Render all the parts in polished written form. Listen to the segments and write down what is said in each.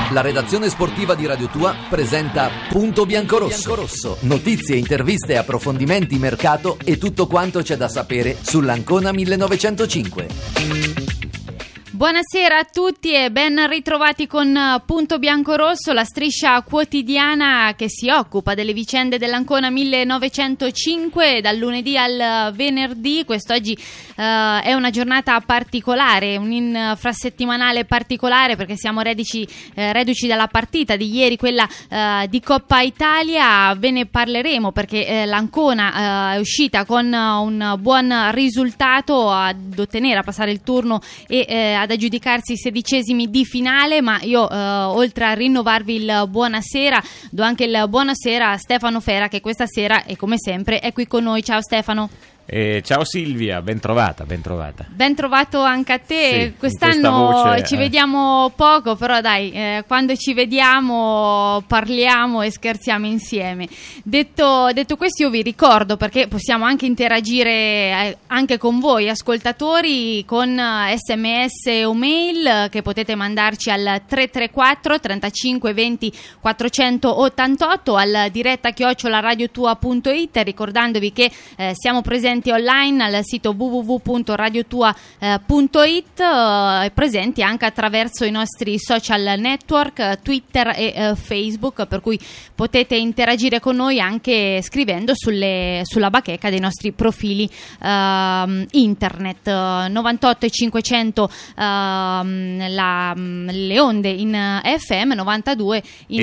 La redazione sportiva di Radio Tua presenta Punto Biancorosso. Notizie, interviste, approfondimenti, mercato e tutto quanto c'è da sapere sull'Ancona 1905. Buonasera a tutti e ben ritrovati con Punto Biancorosso, la striscia quotidiana che si occupa delle vicende dell'Ancona 1905 dal lunedì al venerdì. Quest'oggi è una giornata particolare, un infrasettimanale particolare perché siamo reduci dalla partita di ieri, quella di Coppa Italia. Ve ne parleremo perché l'Ancona è uscita con un buon risultato ad ottenere, a passare il turno e ad aggiudicarsi i 16esimi di finale, ma io oltre a rinnovarvi il buonasera do anche il buonasera a Stefano Fera, che questa sera e come sempre è qui con noi. Ciao Stefano. Ciao Silvia, ben trovata. Ben trovato anche a te. Sì, quest'anno ci vediamo poco, però dai, quando ci vediamo parliamo e scherziamo insieme. Detto questo, io vi ricordo, perché possiamo anche interagire anche con voi ascoltatori con SMS o mail che potete mandarci al 334 35 20 488, al diretta @radiotua.it, ricordandovi che siamo presenti online al sito www.radiotua.it, presenti anche attraverso i nostri social network Twitter e Facebook, per cui potete interagire con noi anche scrivendo sulla bacheca dei nostri profili internet. 98 e 500 le onde in FM, 92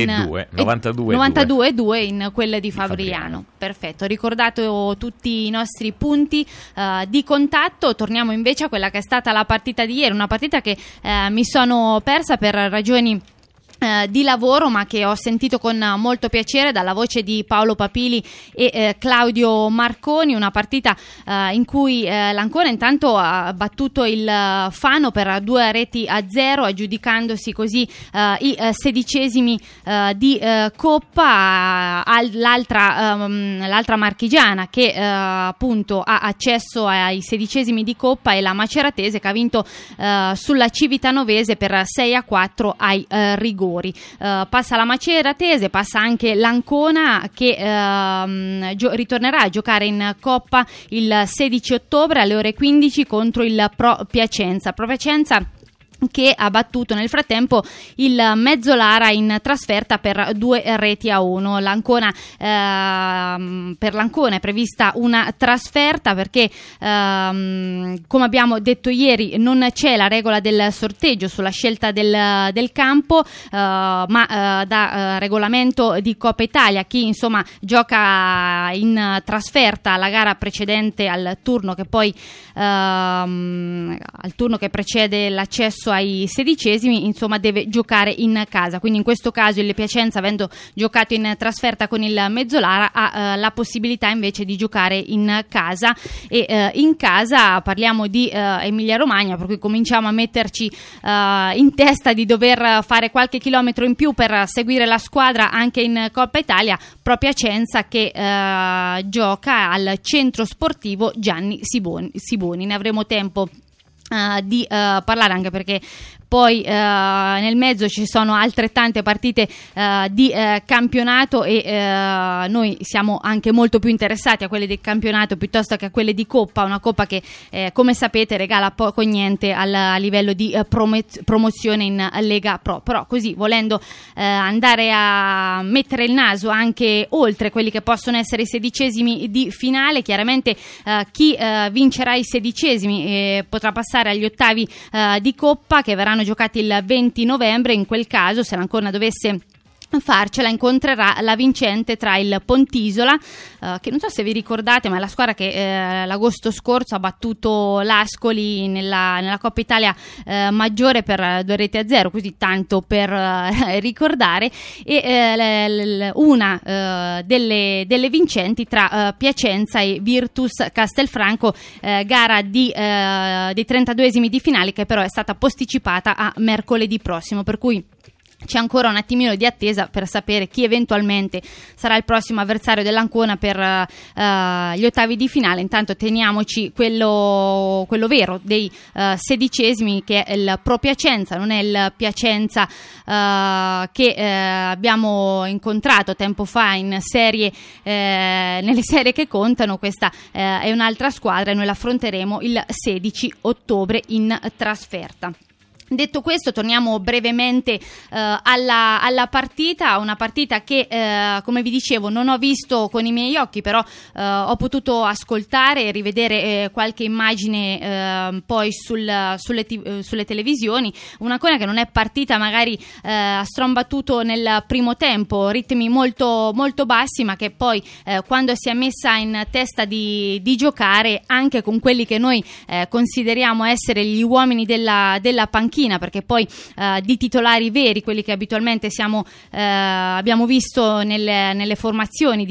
e 2 in quelle di Fabriano. Perfetto, ricordato tutti i nostri punti di contatto. Torniamo invece a quella che è stata la partita di ieri, una partita che mi sono persa per ragioni di lavoro, ma che ho sentito con molto piacere dalla voce di Paolo Papili e Claudio Marconi, una partita in cui l'Ancona intanto ha battuto il Fano per 2-0, aggiudicandosi così i 16esimi di Coppa all'altra marchigiana che appunto ha accesso ai 16esimi di Coppa, e la Maceratese, che ha vinto sulla Civitanovese per 6-4 ai rigori. Passa la Maceratese, passa anche l'Ancona, che ritornerà a giocare in Coppa il 16 ottobre alle ore 15 contro il Pro Piacenza. Che ha battuto nel frattempo il Mezzolara in trasferta per 2-1. Per l'Ancona è prevista una trasferta perché come abbiamo detto ieri non c'è la regola del sorteggio sulla scelta del campo, ma da regolamento di Coppa Italia chi insomma gioca in trasferta la gara precedente al turno che precede l'accesso ai 16esimi, insomma deve giocare in casa. Quindi in questo caso il Piacenza, avendo giocato in trasferta con il Mezzolara, ha la possibilità invece di giocare in casa, e in casa parliamo di Emilia Romagna, per cui cominciamo a metterci in testa di dover fare qualche chilometro in più per seguire la squadra anche in Coppa Italia. Pro Piacenza che gioca al centro sportivo Gianni Siboni. Ne avremo tempo di parlare, anche perché poi nel mezzo ci sono altrettante partite di campionato, e noi siamo anche molto più interessati a quelle del campionato piuttosto che a quelle di Coppa, una Coppa che come sapete regala poco e niente a livello di promozione in Lega Pro. Però così, volendo andare a mettere il naso anche oltre quelli che possono essere i 16esimi di finale, chiaramente chi vincerà i 16esimi potrà passare agli ottavi di Coppa, che verranno giocati il 20 novembre. In quel caso, se l'Ancona dovesse farcela, incontrerà la vincente tra il Pontisola, che non so se vi ricordate, ma è la squadra che l'agosto scorso ha battuto l'Ascoli nella Coppa Italia maggiore per 2-0, così tanto per ricordare, e una delle vincenti tra Piacenza e Virtus Castelfranco, gara dei 32esimi di finale, che però è stata posticipata a mercoledì prossimo, per cui c'è ancora un attimino di attesa per sapere chi eventualmente sarà il prossimo avversario dell'Ancona per gli ottavi di finale. Intanto teniamoci quello vero dei sedicesimi, che è il Pro Piacenza, non è il Piacenza che abbiamo incontrato tempo fa in serie, nelle serie che contano. Questa è un'altra squadra e noi l'affronteremo il 16 ottobre in trasferta. Detto questo, torniamo brevemente alla partita, una partita che come vi dicevo non ho visto con i miei occhi, però ho potuto ascoltare e rivedere qualche immagine poi sulle televisioni. Una Ancona che non è partita magari a strombattuto nel primo tempo, ritmi molto, molto bassi, ma che poi quando si è messa in testa di giocare anche con quelli che noi consideriamo essere gli uomini della panchina, perché poi di titolari veri, quelli che abitualmente abbiamo visto nelle formazioni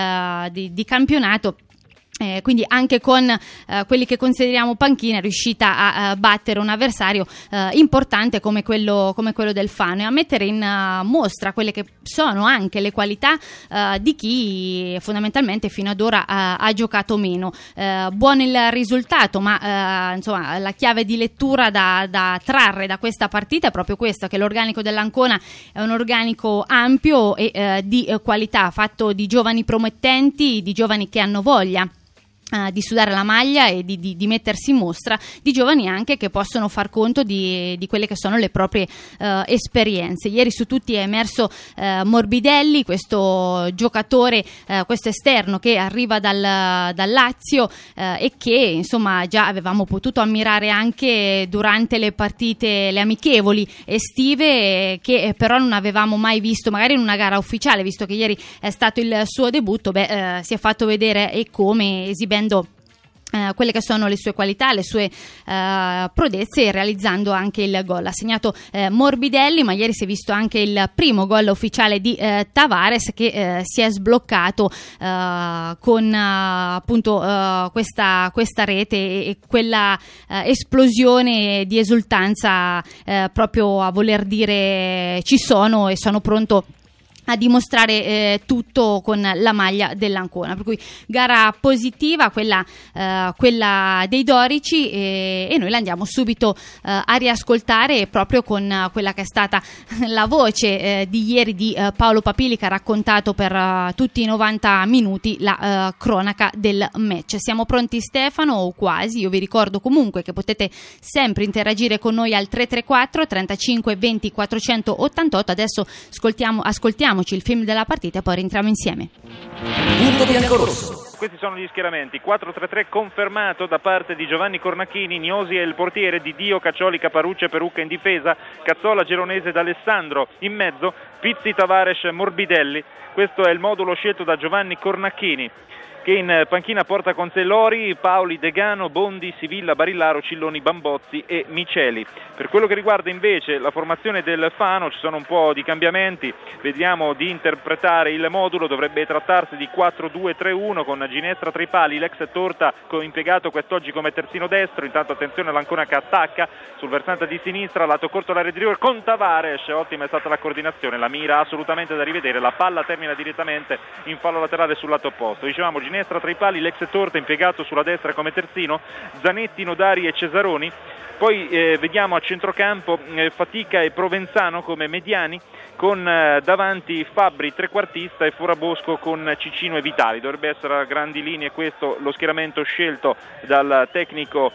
di campionato, quindi anche con quelli che consideriamo panchina è riuscita a battere un avversario importante come quello del Fano, e a mettere in mostra quelle che sono anche le qualità di chi fondamentalmente fino ad ora ha giocato meno. Buono il risultato, ma insomma la chiave di lettura da trarre da questa partita è proprio questa, che l'organico dell'Ancona è un organico ampio e di qualità, fatto di giovani promettenti, di giovani che hanno voglia di sudare la maglia e di mettersi in mostra, di giovani anche che possono far conto di quelle che sono le proprie esperienze. Ieri su tutti è emerso Morbidelli, questo giocatore, questo esterno che arriva dal Lazio e che insomma già avevamo potuto ammirare anche durante le partite, le amichevoli estive, che però non avevamo mai visto magari in una gara ufficiale, visto che ieri è stato il suo debutto. Si è fatto vedere e come, esibendo quelle che sono le sue qualità, le sue prodezze, e realizzando anche il gol. Ha segnato Morbidelli, ma ieri si è visto anche il primo gol ufficiale di Tavares, che si è sbloccato con appunto questa rete e quella esplosione di esultanza, proprio a voler dire ci sono e sono pronto a dimostrare tutto con la maglia dell'Ancona. Per cui gara positiva quella dei dorici, e noi la andiamo subito a riascoltare proprio con quella che è stata la voce di ieri di Paolo Papili, che ha raccontato per tutti i 90 minuti la cronaca del match. Siamo pronti, Stefano, o quasi? Io vi ricordo comunque che potete sempre interagire con noi al 334 35 20 488. Adesso ascoltiamo il film della partita e poi rientriamo insieme. Punto biancorosso. Questi sono gli schieramenti. 4-3-3 confermato da parte di Giovanni Cornacchini. Niosi è il portiere, Di Dio, Caccioli, Caparuccia e Perucca in difesa, Cazzola, Geronese ed Alessandro in mezzo, Pizzi, Tavares, Morbidelli. Questo è il modulo scelto da Giovanni Cornacchini, che in panchina porta con sé Lori, Paoli, Degano, Bondi, Sivilla, Barillaro, Cilloni, Bambozzi e Miceli. Per quello che riguarda invece la formazione del Fano, ci sono un po' di cambiamenti. Vediamo di interpretare il modulo. Dovrebbe trattarsi di 4-2-3-1 con Ginestra tra i pali, l'ex Torta impiegato quest'oggi come terzino destro. Intanto attenzione all'Ancona che attacca sul versante di sinistra, lato corto l'area di rigore con Tavares. Ottima è stata la coordinazione, la mira assolutamente da rivedere. La palla termina direttamente in fallo laterale sul lato opposto. Dicevamo Ginestra tra i pali, l'ex Torta impiegato sulla destra come terzino, Zanetti, Nodari e Cesaroni. Poi vediamo a centrocampo Fatica e Provenzano come mediani, con davanti Fabbri trequartista e Furabosco con Cicino e Vitali. Dovrebbe essere a grandi linee questo lo schieramento scelto dal tecnico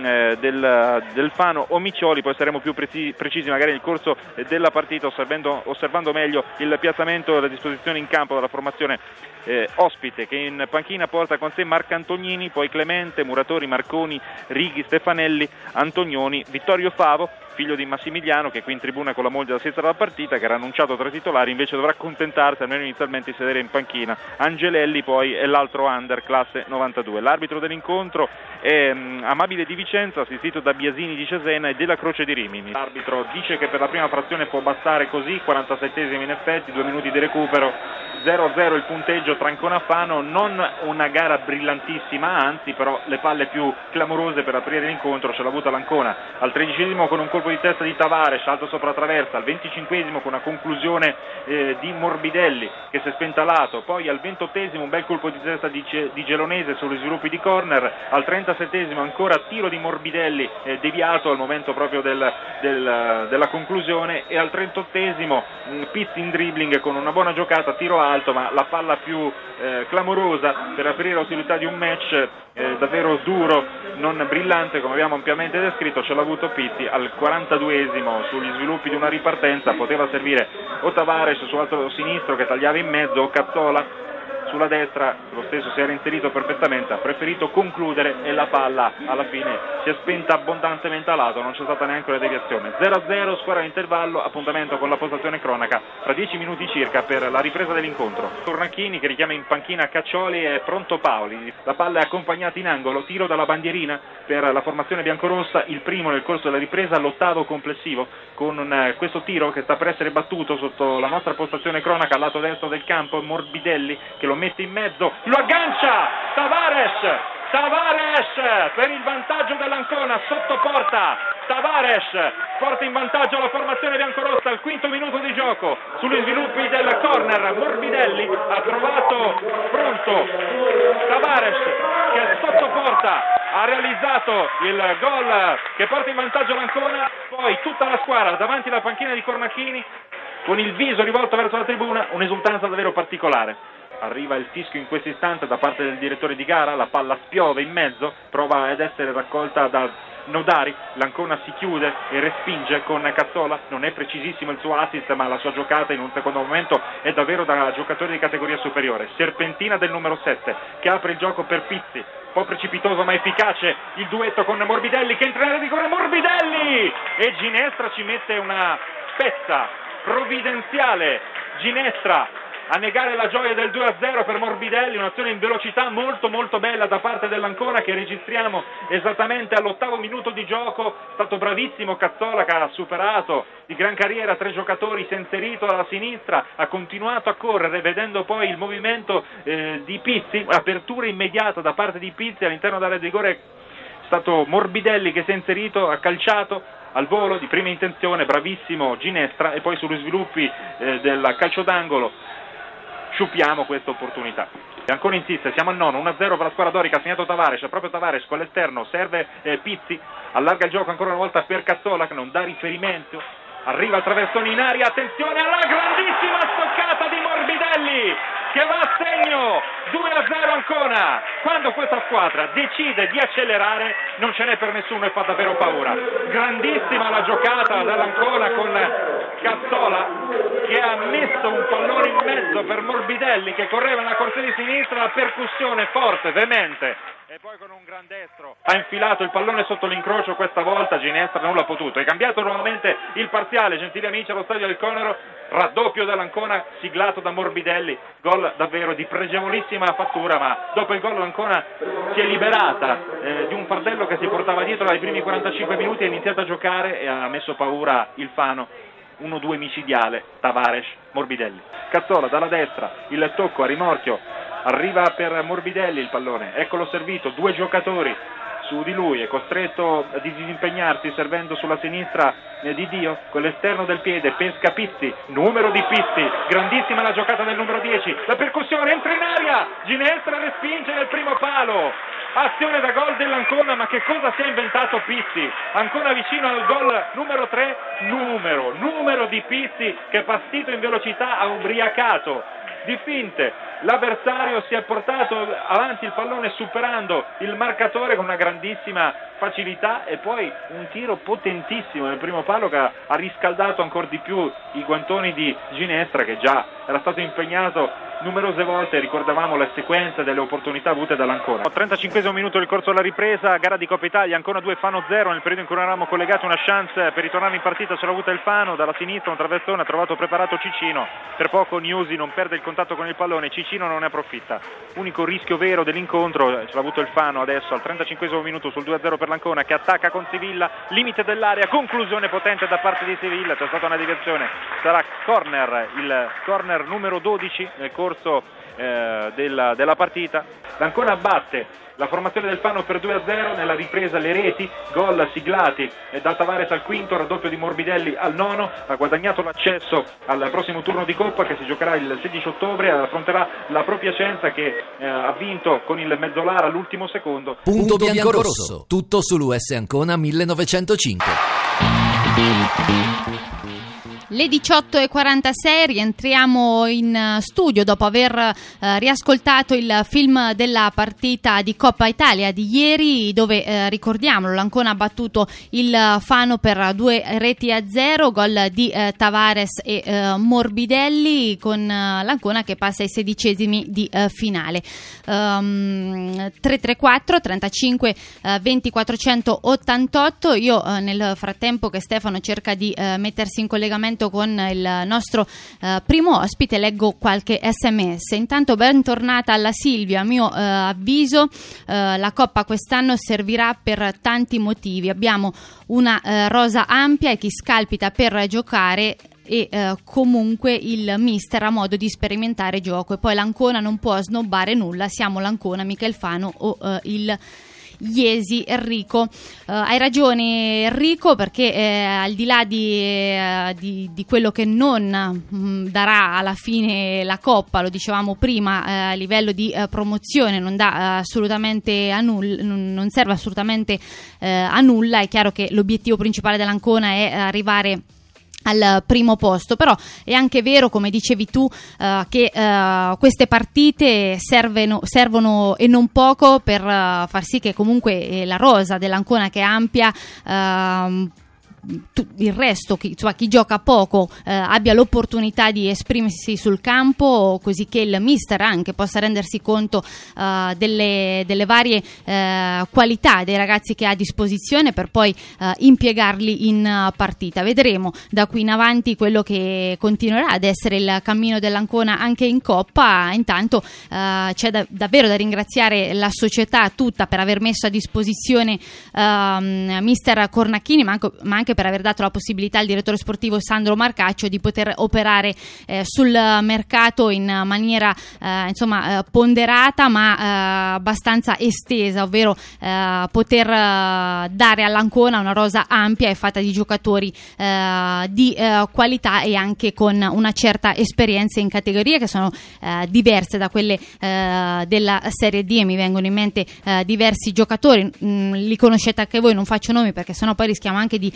del Fano Omicioli. Poi saremo più precisi magari nel corso della partita, osservando meglio il piazzamento e la disposizione in campo della formazione ospite, che in panchina porta con sé Marcantonini, poi Clemente, Muratori, Marconi, Righi, Stefanelli, Antonioni, Vittorio Favo, figlio di Massimiliano, che è qui in tribuna con la moglie da sinistra della partita, che era annunciato tra i titolari, invece dovrà accontentarsi almeno inizialmente di sedere in panchina. Angelelli poi è l'altro under, classe 92. L'arbitro dell'incontro è Amabile di Vicenza, assistito da Biasini di Cesena e Della Croce di Rimini. L'arbitro dice che per la prima frazione può bastare così, 47esimi in effetti, 2 minuti di recupero 0-0 il punteggio tra Ancona e Fano, non una gara brillantissima, anzi però le palle più clamorose per aprire l'incontro ce l'ha avuta l'Ancona, al 13esimo con un colpo di testa di Tavares, salto sopra la traversa, al 25esimo con una conclusione di Morbidelli che si è spenta a lato, poi al 28esimo un bel colpo di testa di Gelonese sugli sviluppi di corner, al 37esimo ancora tiro di Morbidelli deviato al momento proprio della conclusione, e al 38esimo Pizzi in dribbling con una buona giocata, tiro alto, ma la palla più clamorosa per aprire l'utilità di un match davvero duro, non brillante come abbiamo ampiamente descritto, ce l'ha avuto Pizzi al 42esimo sugli sviluppi di una ripartenza, poteva servire o Tavares sul lato sinistro che tagliava in mezzo o Cazzola sulla destra, lo stesso si era inserito perfettamente, ha preferito concludere e la palla alla fine si è spenta abbondantemente a lato, non c'è stata neanche una deviazione. 0-0, squadra all'intervallo, appuntamento con la postazione cronaca fra 10 minuti circa per la ripresa dell'incontro. Cornacchini che richiama in panchina Caccioli e pronto Paoli, la palla è accompagnata in angolo, tiro dalla bandierina per la formazione biancorossa, il primo nel corso della ripresa, l'8º complessivo, con questo tiro che sta per essere battuto sotto la nostra postazione cronaca al lato destro del campo, Morbidelli che lo mette in mezzo, lo aggancia Tavares per il vantaggio dell'Ancona sotto porta. Tavares porta in vantaggio la formazione biancorossa al 5° minuto di gioco sugli sviluppi del corner. Morbidelli ha trovato pronto Tavares che è sotto porta, ha realizzato il gol che porta in vantaggio l'Ancona, poi tutta la squadra davanti alla panchina di Cornacchini con il viso rivolto verso la tribuna, un'esultanza davvero particolare. Arriva il fischio in questo istante da parte del direttore di gara, la palla spiove in mezzo, prova ad essere raccolta da Nodari, l'Ancona si chiude e respinge con Cazzola, non è precisissimo il suo assist ma la sua giocata in un secondo momento è davvero da giocatore di categoria superiore. Serpentina del numero 7 che apre il gioco per Pizzi, un po' precipitoso ma efficace il duetto con Morbidelli che entra in area di rigore, Morbidelli e Ginestra ci mette una spezza provvidenziale, Ginestra a negare la gioia del 2-0 per Morbidelli, un'azione in velocità molto molto bella da parte dell'Ancona che registriamo esattamente all'8° minuto di gioco. È stato bravissimo Cazzola che ha superato di gran carriera 3 giocatori, si è inserito alla sinistra, ha continuato a correre vedendo poi il movimento di Pizzi, apertura immediata da parte di Pizzi all'interno dell'area di rigore, è stato Morbidelli che si è inserito, ha calciato al volo di prima intenzione, bravissimo Ginestra, e poi sugli sviluppi del calcio d'angolo sciupiamo questa opportunità. E ancora insiste, siamo al 9, 1-0 per la squadra dorica, ha segnato Tavares, proprio Tavares con l'esterno, serve Pizzi, allarga il gioco ancora una volta per Cazzola che non dà riferimento, arriva il traversone in aria, attenzione alla grandissima stoccata di Morbidelli che va a segno, 2-0 Ancona. Quando questa squadra decide di accelerare non ce n'è per nessuno e fa davvero paura. Grandissima la giocata dall'Ancona con Cazzola che ha messo un pallone in mezzo per Morbidelli che correva nella corsia di sinistra, la percussione forte, veemente, e poi con un gran destro ha infilato il pallone sotto l'incrocio. Questa volta Ginestra non l'ha potuto, è cambiato nuovamente il parziale, gentili amici, allo stadio del Conero, raddoppio dell'Ancona siglato da Morbidelli, gol davvero di pregevolissima fattura, ma dopo il gol l'Ancona si è liberata di un fardello che si portava dietro dai primi 45 minuti, ha iniziato a giocare e ha messo paura il Fano. 1-2 micidiale, Tavares, Morbidelli. Cazzola dalla destra, il tocco a rimorchio, arriva per Morbidelli il pallone, eccolo servito, 2 giocatori su di lui, è costretto a disimpegnarsi servendo sulla sinistra di Dio, con l'esterno del piede, pesca Pizzi, numero di Pizzi, grandissima la giocata del numero 10, la percussione, entra in aria, Ginestra respinge nel primo palo, azione da gol dell'Ancona, ma che cosa si è inventato Pizzi? Ancora vicino al gol numero 3, numero di Pizzi che partito in velocità ha ubriacato di finte l'avversario, si è portato avanti il pallone superando il marcatore con una grandissima facilità e poi un tiro potentissimo nel primo palo che ha riscaldato ancora di più i guantoni di Ginestra che già era stato impegnato numerose volte. Ricordavamo le sequenze delle opportunità avute dall'Ancona. 35esimo minuto del corso della ripresa, gara di Coppa Italia, Ancona 2 Fano 0, nel periodo in cui eravamo collegati una chance per ritornare in partita ce l'ha avuta il Fano, dalla sinistra un traversone, ha trovato preparato Cicino, per poco Niusi non perde il contatto con il pallone, Cicino non ne approfitta, unico rischio vero dell'incontro ce l'ha avuto il Fano adesso al 35esimo minuto sul 2-0 per l'Ancona che attacca con Sivilla, limite dell'area, conclusione potente da parte di Sivilla, c'è stata una deviazione, sarà corner, il corner numero 12 nel corso della partita. L'Ancona batte la formazione del Fano per 2-0, nella ripresa le reti, gol siglati da Tavares al quinto, raddoppio di Morbidelli al nono, ha guadagnato l'accesso al prossimo turno di Coppa che si giocherà il 16 ottobre, affronterà la Pro Piacenza che ha vinto con il Mezzolara all'ultimo secondo. Punto biancorosso, tutto sull'US Ancona 1905. Le 18:46 rientriamo in studio dopo aver riascoltato il film della partita di Coppa Italia di ieri, dove ricordiamolo, l'Ancona ha battuto il Fano per 2-0, gol di Tavares e Morbidelli, con l'Ancona che passa ai 16esimi di finale. 334 35 20 488. Io nel frattempo che Stefano cerca di mettersi in collegamento con il nostro primo ospite, leggo qualche sms. Intanto bentornata alla Silvia. A mio avviso la Coppa quest'anno servirà per tanti motivi. Abbiamo una rosa ampia e chi scalpita per giocare e comunque il mister ha modo di sperimentare gioco, e poi l'Ancona non può snobbare nulla, siamo l'Ancona, mica il Fano o il Iesi. Enrico, hai ragione Enrico, perché al di là di quello che non darà alla fine la Coppa, lo dicevamo prima, a livello di promozione non dà assolutamente a nulla, non serve assolutamente a nulla. È chiaro che l'obiettivo principale dell'Ancona è arrivare al primo posto, però è anche vero, come dicevi tu, che queste partite servono e non poco per far sì che comunque la rosa dell'Ancona, che è ampia, il resto, chi gioca poco, abbia l'opportunità di esprimersi sul campo, così che il mister anche possa rendersi conto delle varie qualità dei ragazzi che ha a disposizione per poi impiegarli in partita. Vedremo da qui in avanti quello che continuerà ad essere il cammino dell'Ancona anche in Coppa. Intanto c'è davvero da ringraziare la società tutta per aver messo a disposizione mister Cornacchini, ma anche per aver dato la possibilità al direttore sportivo Sandro Marcaccio di poter operare sul mercato in maniera ponderata ma abbastanza estesa, ovvero poter dare all'Ancona una rosa ampia e fatta di giocatori di qualità e anche con una certa esperienza in categorie che sono diverse da quelle della Serie D, e mi vengono in mente diversi giocatori, li conoscete anche voi, non faccio nomi perché sennò poi rischiamo anche di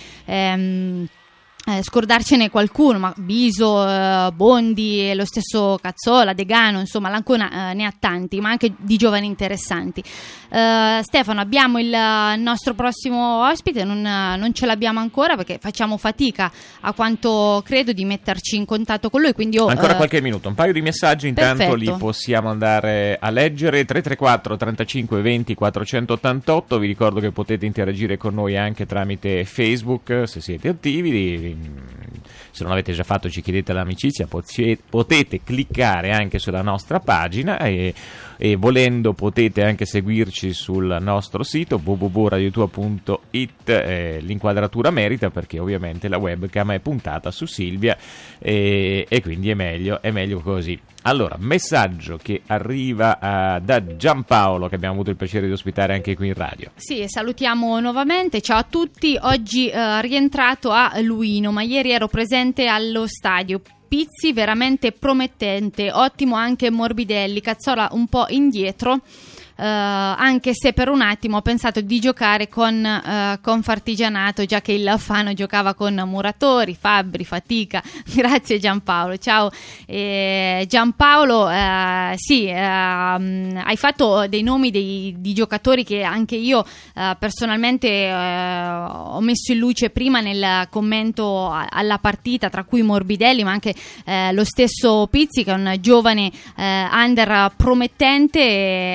scordarcene qualcuno, ma Biso, Bondi, lo stesso Cazzola, Degano, insomma l'Ancona ne ha tanti, ma anche di giovani interessanti. Stefano, abbiamo il nostro prossimo ospite, non ce l'abbiamo ancora perché facciamo fatica, a quanto credo, di metterci in contatto con lui, quindi ancora qualche minuto, un paio di messaggi intanto. Perfetto. Li possiamo andare a leggere. 334 35 20 488. Vi ricordo che potete interagire con noi anche tramite Facebook se siete attivi. Se non l'avete già fatto, ci chiedete l'amicizia, potete cliccare anche sulla nostra pagina e volendo potete anche seguirci sul nostro sito www.radiotua.it. L'inquadratura merita, perché ovviamente la webcam è puntata su Silvia e quindi è meglio così. Allora, messaggio che arriva da Giampaolo, che abbiamo avuto il piacere di ospitare anche qui in radio. Sì, salutiamo nuovamente, ciao a tutti. Oggi rientrato a Luino, ma ieri ero presente allo stadio. Pizzi veramente promettente, ottimo anche Morbidelli, Cazzola un po' indietro. Anche se per un attimo ho pensato di giocare con Fartigianato, già che il Fano giocava con Muratori, Fabbri, Fatica. Grazie Giampaolo, ciao Giampaolo. Sì, hai fatto dei nomi di giocatori che anche io personalmente ho messo in luce prima nel commento alla partita, tra cui Morbidelli ma anche lo stesso Pizzi, che è un giovane under promettente che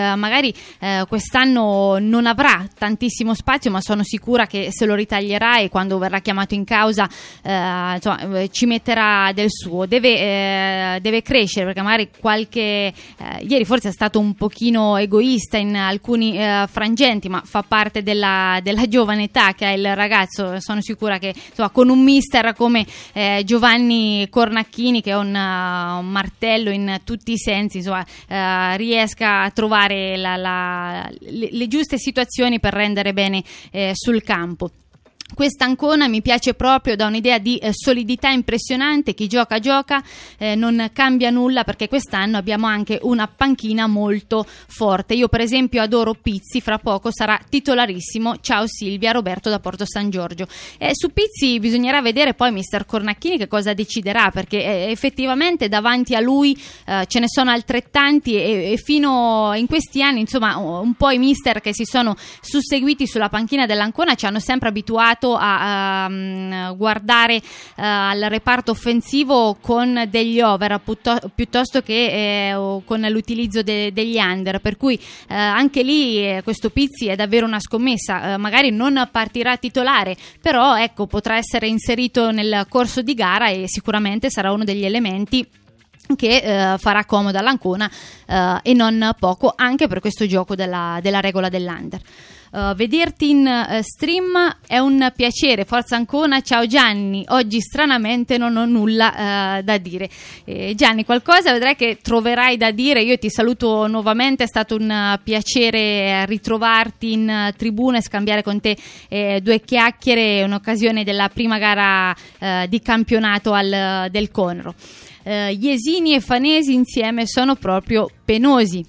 magari quest'anno non avrà tantissimo spazio, ma sono sicura che se lo ritaglierà e quando verrà chiamato in causa ci metterà del suo. Deve crescere, perché magari ieri forse è stato un pochino egoista in alcuni frangenti, ma fa parte della giovane età che ha il ragazzo. Sono sicura che con un mister come Giovanni Cornacchini, che è un martello in tutti i sensi, riesca a trovare le giuste situazioni per rendere bene sul campo. Questa Ancona mi piace proprio da un'idea di solidità impressionante, chi gioca non cambia nulla, perché quest'anno abbiamo anche una panchina molto forte. Io per esempio adoro Pizzi, fra poco sarà titolarissimo. Ciao Silvia, Roberto da Porto San Giorgio. Su Pizzi bisognerà vedere poi mister Cornacchini che cosa deciderà, perché effettivamente davanti a lui ce ne sono altrettanti e fino in questi anni insomma un po' i mister che si sono susseguiti sulla panchina dell'Ancona ci hanno sempre abituato a guardare al reparto offensivo con degli over piuttosto che con l'utilizzo degli under, per cui anche lì questo Pizzi è davvero una scommessa. Magari non partirà titolare, però ecco, potrà essere inserito nel corso di gara e sicuramente sarà uno degli elementi che farà comodo all'Ancona e non poco, anche per questo gioco della regola dell'under. Vederti in stream è un piacere, forza Ancona. Ciao Gianni, oggi stranamente non ho nulla da dire. Gianni, qualcosa vedrai che troverai da dire. Io ti saluto nuovamente, è stato un piacere ritrovarti in tribuna e scambiare con te due chiacchiere in occasione della prima gara di campionato del Conro. Jesini e Fanesi insieme sono proprio penosi.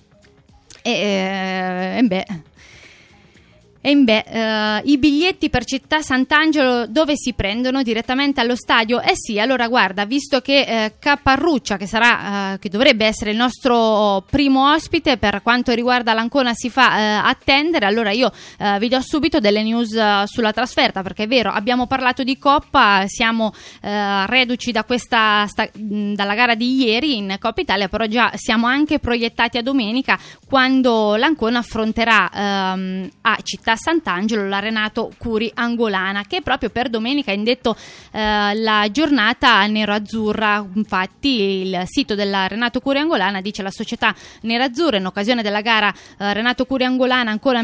I biglietti per Città Sant'Angelo dove si prendono? Direttamente allo stadio? Sì, allora guarda, visto che Caparruccia, che dovrebbe essere il nostro primo ospite per quanto riguarda l'Ancona, si fa attendere, allora io vi do subito delle news sulla trasferta, perché è vero, abbiamo parlato di Coppa, siamo reduci da dalla gara di ieri in Coppa Italia, però già siamo anche proiettati a domenica, quando l'Ancona affronterà a Città Sant'Angelo la Renato Curi Angolana, che proprio per domenica ha indetto la giornata nero-azzurra. Infatti il sito della Renato Curi Angolana dice: la società nerazzurra in occasione della gara Renato Curi Angolana ancora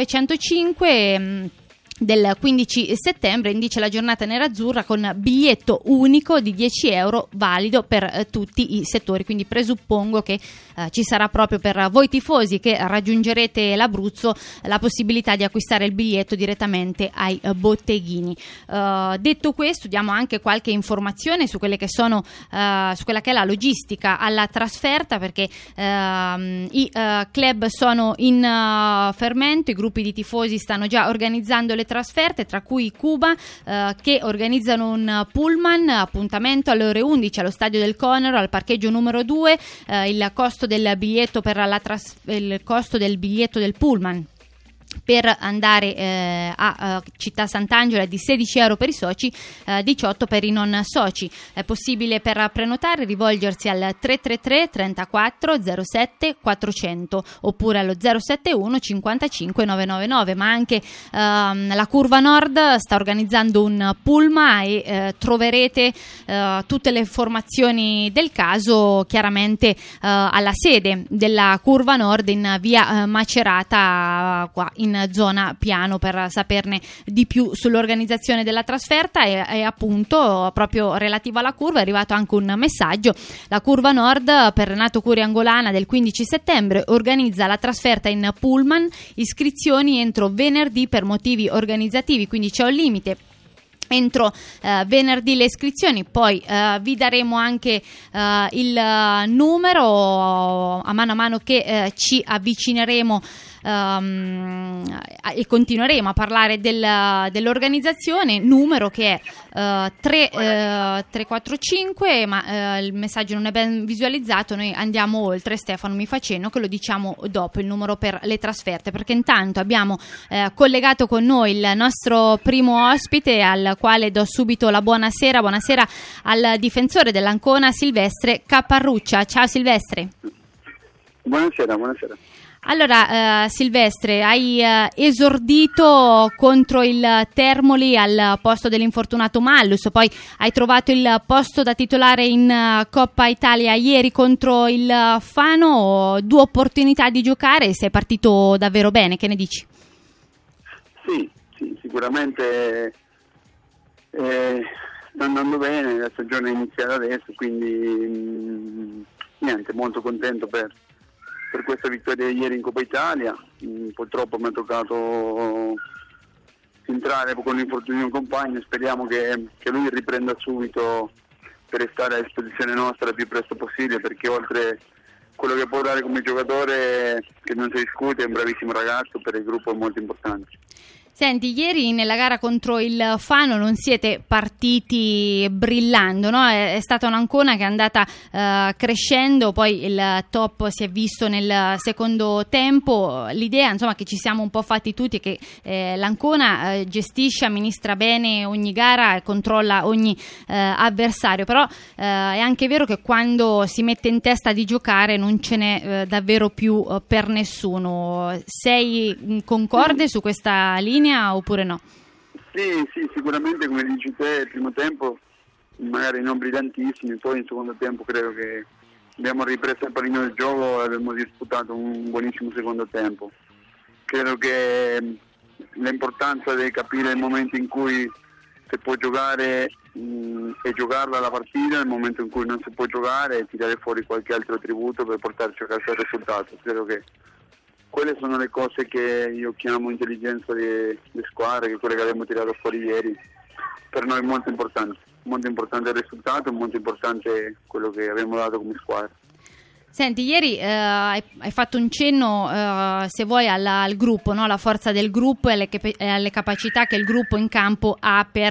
1905 del 15 settembre indice la giornata nerazzurra con biglietto unico di 10 euro valido per tutti i settori, quindi presuppongo che ci sarà proprio per voi tifosi che raggiungerete l'Abruzzo la possibilità di acquistare il biglietto direttamente ai botteghini. Detto questo, diamo anche qualche informazione su quelle che sono su quella che è la logistica alla trasferta, perché i club sono in fermento, i gruppi di tifosi stanno già organizzando le trasferte, tra cui Cuba che organizzano un pullman, appuntamento alle ore 11 allo stadio del Conero al parcheggio numero 2. Il costo del biglietto il costo del biglietto del pullman per andare a Città Sant'Angelo è di 16 euro per i soci, 18 per i non soci. È possibile per prenotare rivolgersi al 333 34 07 400 oppure allo 071 55 999, ma anche la Curva Nord sta organizzando un pullman e troverete tutte le informazioni del caso chiaramente alla sede della Curva Nord in via Macerata, qua in zona Piano, per saperne di più sull'organizzazione della trasferta e appunto proprio relativo alla curva è arrivato anche un messaggio. La Curva Nord per Renato Curi Angolana del 15 settembre organizza la trasferta in pullman, iscrizioni entro venerdì per motivi organizzativi, quindi c'è un limite. Entro venerdì le iscrizioni, poi vi daremo anche il numero a mano che ci avvicineremo e continueremo a parlare dell'organizzazione, numero che è 345, ma il messaggio non è ben visualizzato, noi andiamo oltre. Stefano mi fa cenno che lo diciamo dopo il numero per le trasferte, perché intanto abbiamo collegato con noi il nostro primo ospite, al quale do subito la buonasera al difensore dell'Ancona Silvestre Caparruccia. Ciao Silvestre. Buonasera. Allora, Silvestre, hai esordito contro il Termoli al posto dell'infortunato Mallus, poi hai trovato il posto da titolare in Coppa Italia ieri contro il Fano, 2 opportunità di giocare e sei partito davvero bene, che ne dici? Sì, sicuramente sta andando bene, la stagione è iniziata adesso, quindi niente, molto contento per questa vittoria ieri in Coppa Italia. Purtroppo mi è toccato entrare con l'infortunio di un compagno, speriamo che lui riprenda subito per restare a disposizione nostra il più presto possibile, perché oltre quello che può dare come giocatore, che non si discute, è un bravissimo ragazzo, per il gruppo è molto importante. Senti, ieri nella gara contro il Fano non siete partiti brillando, no? È stata un'Ancona che è andata crescendo, poi il top si è visto nel secondo tempo. L'idea, insomma, che ci siamo un po' fatti tutti è che l'Ancona gestisce, amministra bene ogni gara e controlla ogni avversario, però è anche vero che quando si mette in testa di giocare non ce n'è davvero più per nessuno. Sei concorde su questa linea oppure no? Sì, sicuramente, come dici te, il primo tempo magari non brillantissimi, poi in secondo tempo credo che abbiamo ripreso il pallino del gioco e abbiamo disputato un buonissimo secondo tempo. Credo che l'importanza di capire il momento in cui si può giocare e giocarla la partita, nel momento in cui non si può giocare e tirare fuori qualche altro attributo per portarci a casa il risultato. Credo che quelle sono le cose che io chiamo intelligenza di squadra, che quelle che abbiamo tirato fuori ieri per noi è molto importante il risultato, molto importante quello che abbiamo dato come squadra. Senti, ieri hai fatto un cenno, se vuoi, al gruppo, no? La forza del gruppo e alle capacità che il gruppo in campo ha per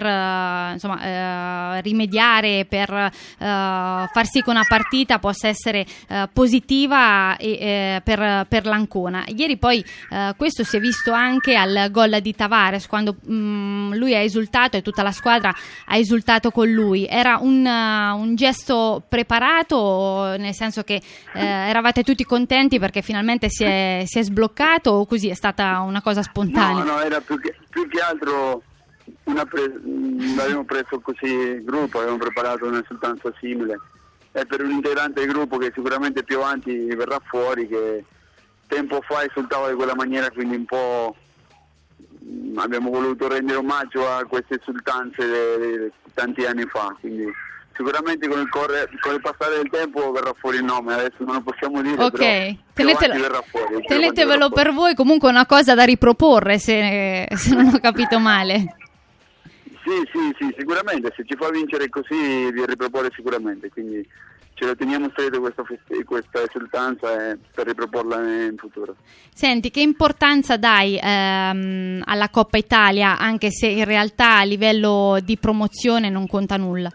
rimediare, per far sì che una partita possa essere positiva per l'Ancona. Ieri poi questo si è visto anche al gol di Tavares, quando lui ha esultato e tutta la squadra ha esultato con lui. Era un gesto preparato, nel senso che eravate tutti contenti perché finalmente si è sbloccato, o così è stata una cosa spontanea? No, era più che altro l'abbiamo preso così il gruppo, avevamo preparato un'esultanza simile, e per un integrante del gruppo che sicuramente più avanti verrà fuori, che tempo fa esultava di quella maniera, quindi un po' abbiamo voluto rendere omaggio a queste esultanze di tanti anni fa, quindi sicuramente con il passare del tempo verrà fuori il nome, adesso non lo possiamo dire, ok, verrà fuori. Tenetevelo per voi, comunque è una cosa da riproporre, se non ho capito male. Sì, sicuramente, se ci fa vincere così vi riproporre sicuramente, quindi ce lo teniamo stretto questa esultanza per riproporla in futuro. Senti, che importanza dai alla Coppa Italia, anche se in realtà a livello di promozione non conta nulla?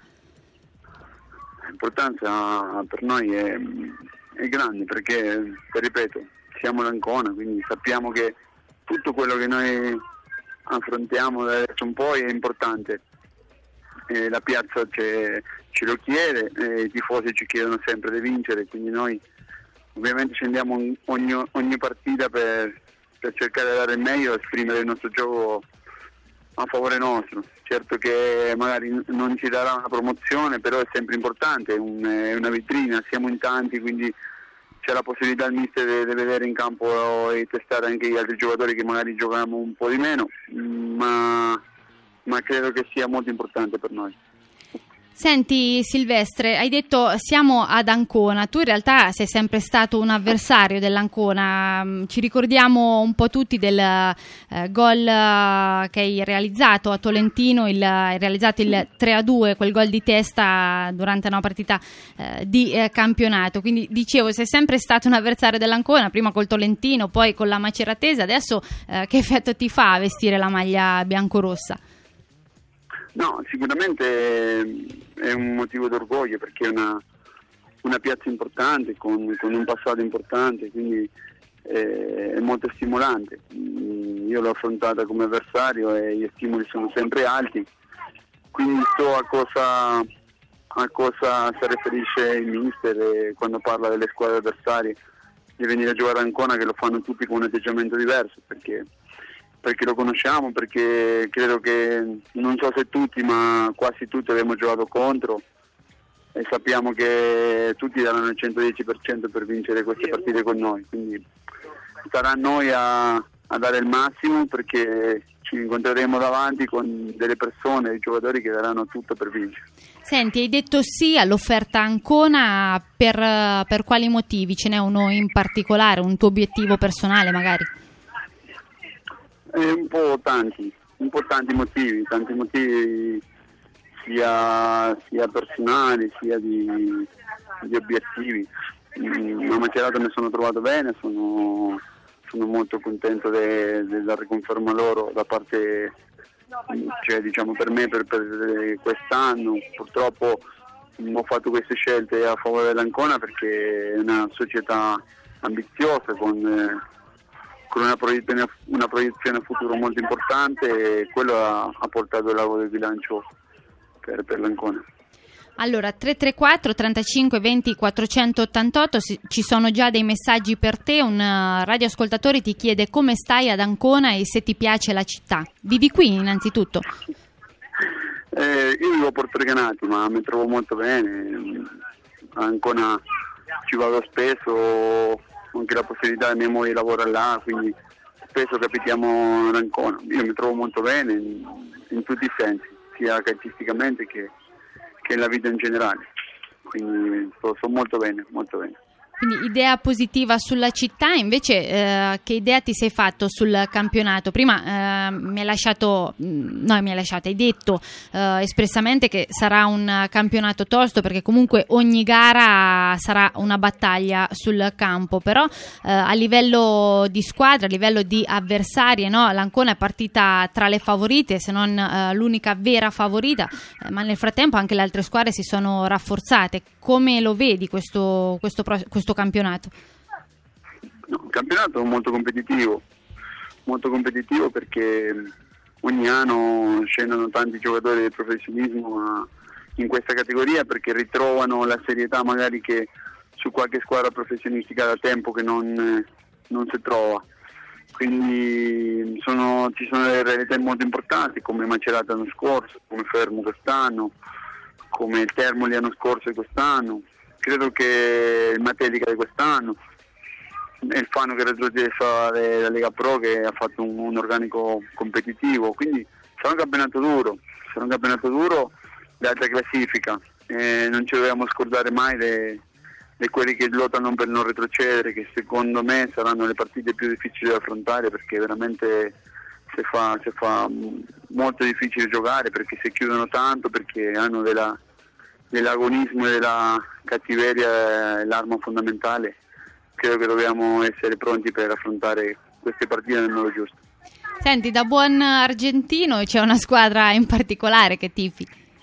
L'importanza per noi è grande, perché, ti ripeto, siamo l'Ancona, quindi sappiamo che tutto quello che noi affrontiamo da adesso in poi è importante. La piazza ce lo chiede, i tifosi ci chiedono sempre di vincere, quindi noi ovviamente scendiamo ogni partita per cercare di dare il meglio e esprimere il nostro gioco a favore nostro. Certo che magari non ci darà una promozione, però è sempre importante, è una vetrina, siamo in tanti, quindi c'è la possibilità al mister di vedere in campo e testare anche gli altri giocatori che magari giocano un po' di meno, ma credo che sia molto importante per noi. Senti Silvestre, hai detto siamo ad Ancona, tu in realtà sei sempre stato un avversario dell'Ancona, ci ricordiamo un po' tutti del gol che hai realizzato a Tolentino, hai realizzato il 3-2, quel gol di testa durante una partita di campionato, quindi dicevo sei sempre stato un avversario dell'Ancona, prima col Tolentino, poi con la Maceratese, adesso che effetto ti fa vestire la maglia biancorossa? No, sicuramente è un motivo d'orgoglio, perché è una piazza importante con un passato importante, quindi è molto stimolante. Io l'ho affrontata come avversario e gli stimoli sono sempre alti, quindi so a cosa si riferisce il mister quando parla delle squadre avversarie. venire a giocare a Ancona, che lo fanno tutti con un atteggiamento diverso, perché lo conosciamo, perché credo che, non so se tutti, ma quasi tutti abbiamo giocato contro e sappiamo che tutti daranno il 110% per vincere queste partite con noi, quindi sarà a noi a dare il massimo, perché ci incontreremo davanti con delle persone, dei giocatori che daranno tutto per vincere. Senti, hai detto sì all'offerta Ancona per quali motivi? Ce n'è uno in particolare, un tuo obiettivo personale magari? Un po' tanti motivi sia personali sia di obiettivi. A Macerata mi sono trovato bene, sono molto contento della riconferma loro da parte, cioè diciamo per me, per quest'anno. Purtroppo ho fatto queste scelte a favore dell'Ancona perché è una società ambiziosa con una proiezione a futuro molto importante, e quello ha portato l'ago del bilancio per l'Ancona. Allora, 334 35 20 488, ci sono già dei messaggi per te. Un radioascoltatore ti chiede come stai ad Ancona e se ti piace la città. Vivi qui innanzitutto? Io vivo a Porto Recanati, ma mi trovo molto bene. A Ancona ci vado spesso, ho anche la possibilità, mia moglie lavora là, quindi spesso capitiamo ad Ancona. Io mi trovo molto bene in tutti i sensi, sia calcisticamente che nella vita in generale, quindi sto molto bene, molto bene. Quindi idea positiva sulla città. Invece che idea ti sei fatto sul campionato? Prima hai detto espressamente che sarà un campionato tosto, perché comunque ogni gara sarà una battaglia sul campo, però a livello di squadra, a livello di avversarie, no? L'Ancona è partita tra le favorite, se non l'unica vera favorita, ma nel frattempo anche le altre squadre si sono rafforzate. Come lo vedi questo campionato? No, il campionato è molto competitivo perché ogni anno scendono tanti giocatori del professionismo in questa categoria, perché ritrovano la serietà magari che su qualche squadra professionistica da tempo che non si trova. Quindi ci sono delle realtà molto importanti, come Macerata l'anno scorso, come Fermo quest'anno, come il Termoli l'anno scorso e quest'anno. Credo che il Matelica di quest'anno e il Fano che retrocessa la Lega Pro, che ha fatto un organico competitivo, quindi sarà un campionato duro d'alta classifica, non ci dobbiamo scordare mai di quelli che lottano per non retrocedere, che secondo me saranno le partite più difficili da affrontare, perché veramente si fa molto difficile giocare, perché si chiudono tanto, perché hanno dell'agonismo e della cattiveria l'arma fondamentale. Credo che dobbiamo essere pronti per affrontare queste partite nel modo giusto. Senti, da buon argentino c'è una squadra in particolare che tifi?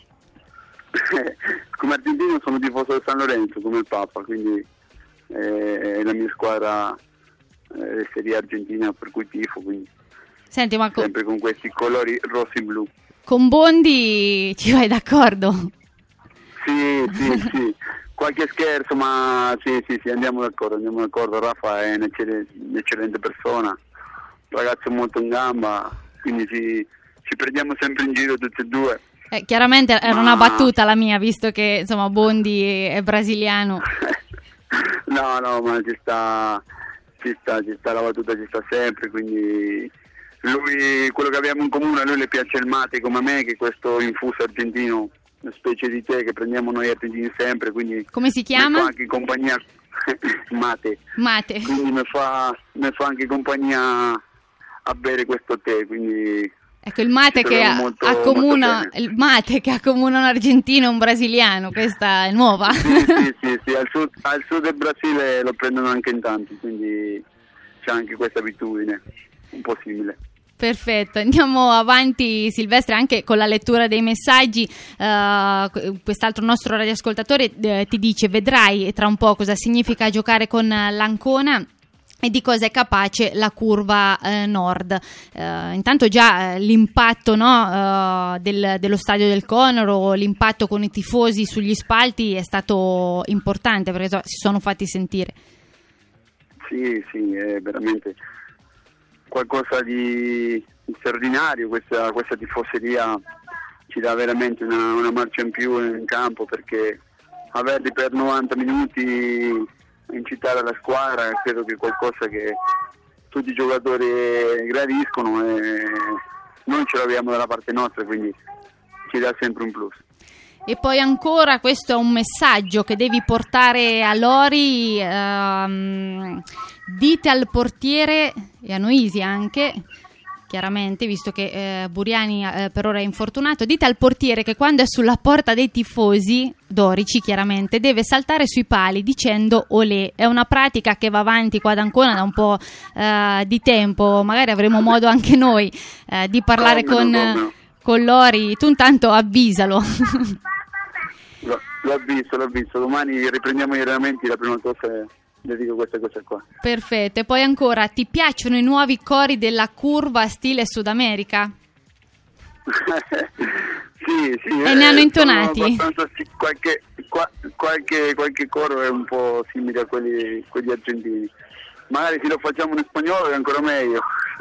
Come argentino sono tifoso del San Lorenzo, come il Papa, quindi è la mia squadra serie argentina per cui tifo, quindi senti, ma sempre con questi colori rossi e blu. Con Bondi ci vai d'accordo? Sì, qualche scherzo, ma sì, andiamo d'accordo. Rafa è un'eccellente persona, un ragazzo molto in gamba, quindi ci prendiamo sempre in giro tutti e due. Chiaramente era una battuta la mia, visto che insomma Bondi è brasiliano. No, ma ci sta la battuta, ci sta sempre, quindi lui, quello che abbiamo in comune, a lui le piace il mate come a me, che è questo infuso argentino, una specie di tè che prendiamo noi argentini sempre, quindi come si chiama? Mi fa anche compagnia mate, quindi mi fa anche compagnia a bere questo tè, quindi ecco, il mate che accomuna un argentino e un brasiliano, questa è nuova. Sì, al sud del Brasile lo prendono anche in tanti, quindi c'è anche questa abitudine un po' simile. Perfetto, andiamo avanti Silvestre anche con la lettura dei messaggi. Quest'altro nostro radioascoltatore ti dice: vedrai tra un po' cosa significa giocare con l'Ancona e di cosa è capace la curva nord. Intanto già l'impatto dello stadio del Conero, l'impatto con i tifosi sugli spalti è stato importante, perché si sono fatti sentire. Sì, è veramente qualcosa di straordinario, questa tifoseria ci dà veramente una marcia in più in campo, perché averli per 90 minuti incitare la squadra credo che è qualcosa che tutti i giocatori gradiscono e noi ce l'abbiamo dalla parte nostra, quindi ci dà sempre un plus. E poi ancora, questo è un messaggio che devi portare a Lori, dite al portiere e a Noisi anche, chiaramente, visto che Buriani per ora è infortunato, dite al portiere che quando è sulla porta dei tifosi, dorici chiaramente, deve saltare sui pali dicendo olè. È una pratica che va avanti qua ad Ancona da un po' di tempo, magari avremo modo anche noi di parlare con Lori. Tu intanto avvisalo. L'ho visto, domani riprendiamo gli allenamenti, la prima cosa le dico questa cosa qua. Perfetto. E poi ancora, ti piacciono i nuovi cori della curva stile Sud America? Sì. E ne hanno intonati? Qualche coro è un po' simile a quelli argentini. Magari se lo facciamo in spagnolo è ancora meglio.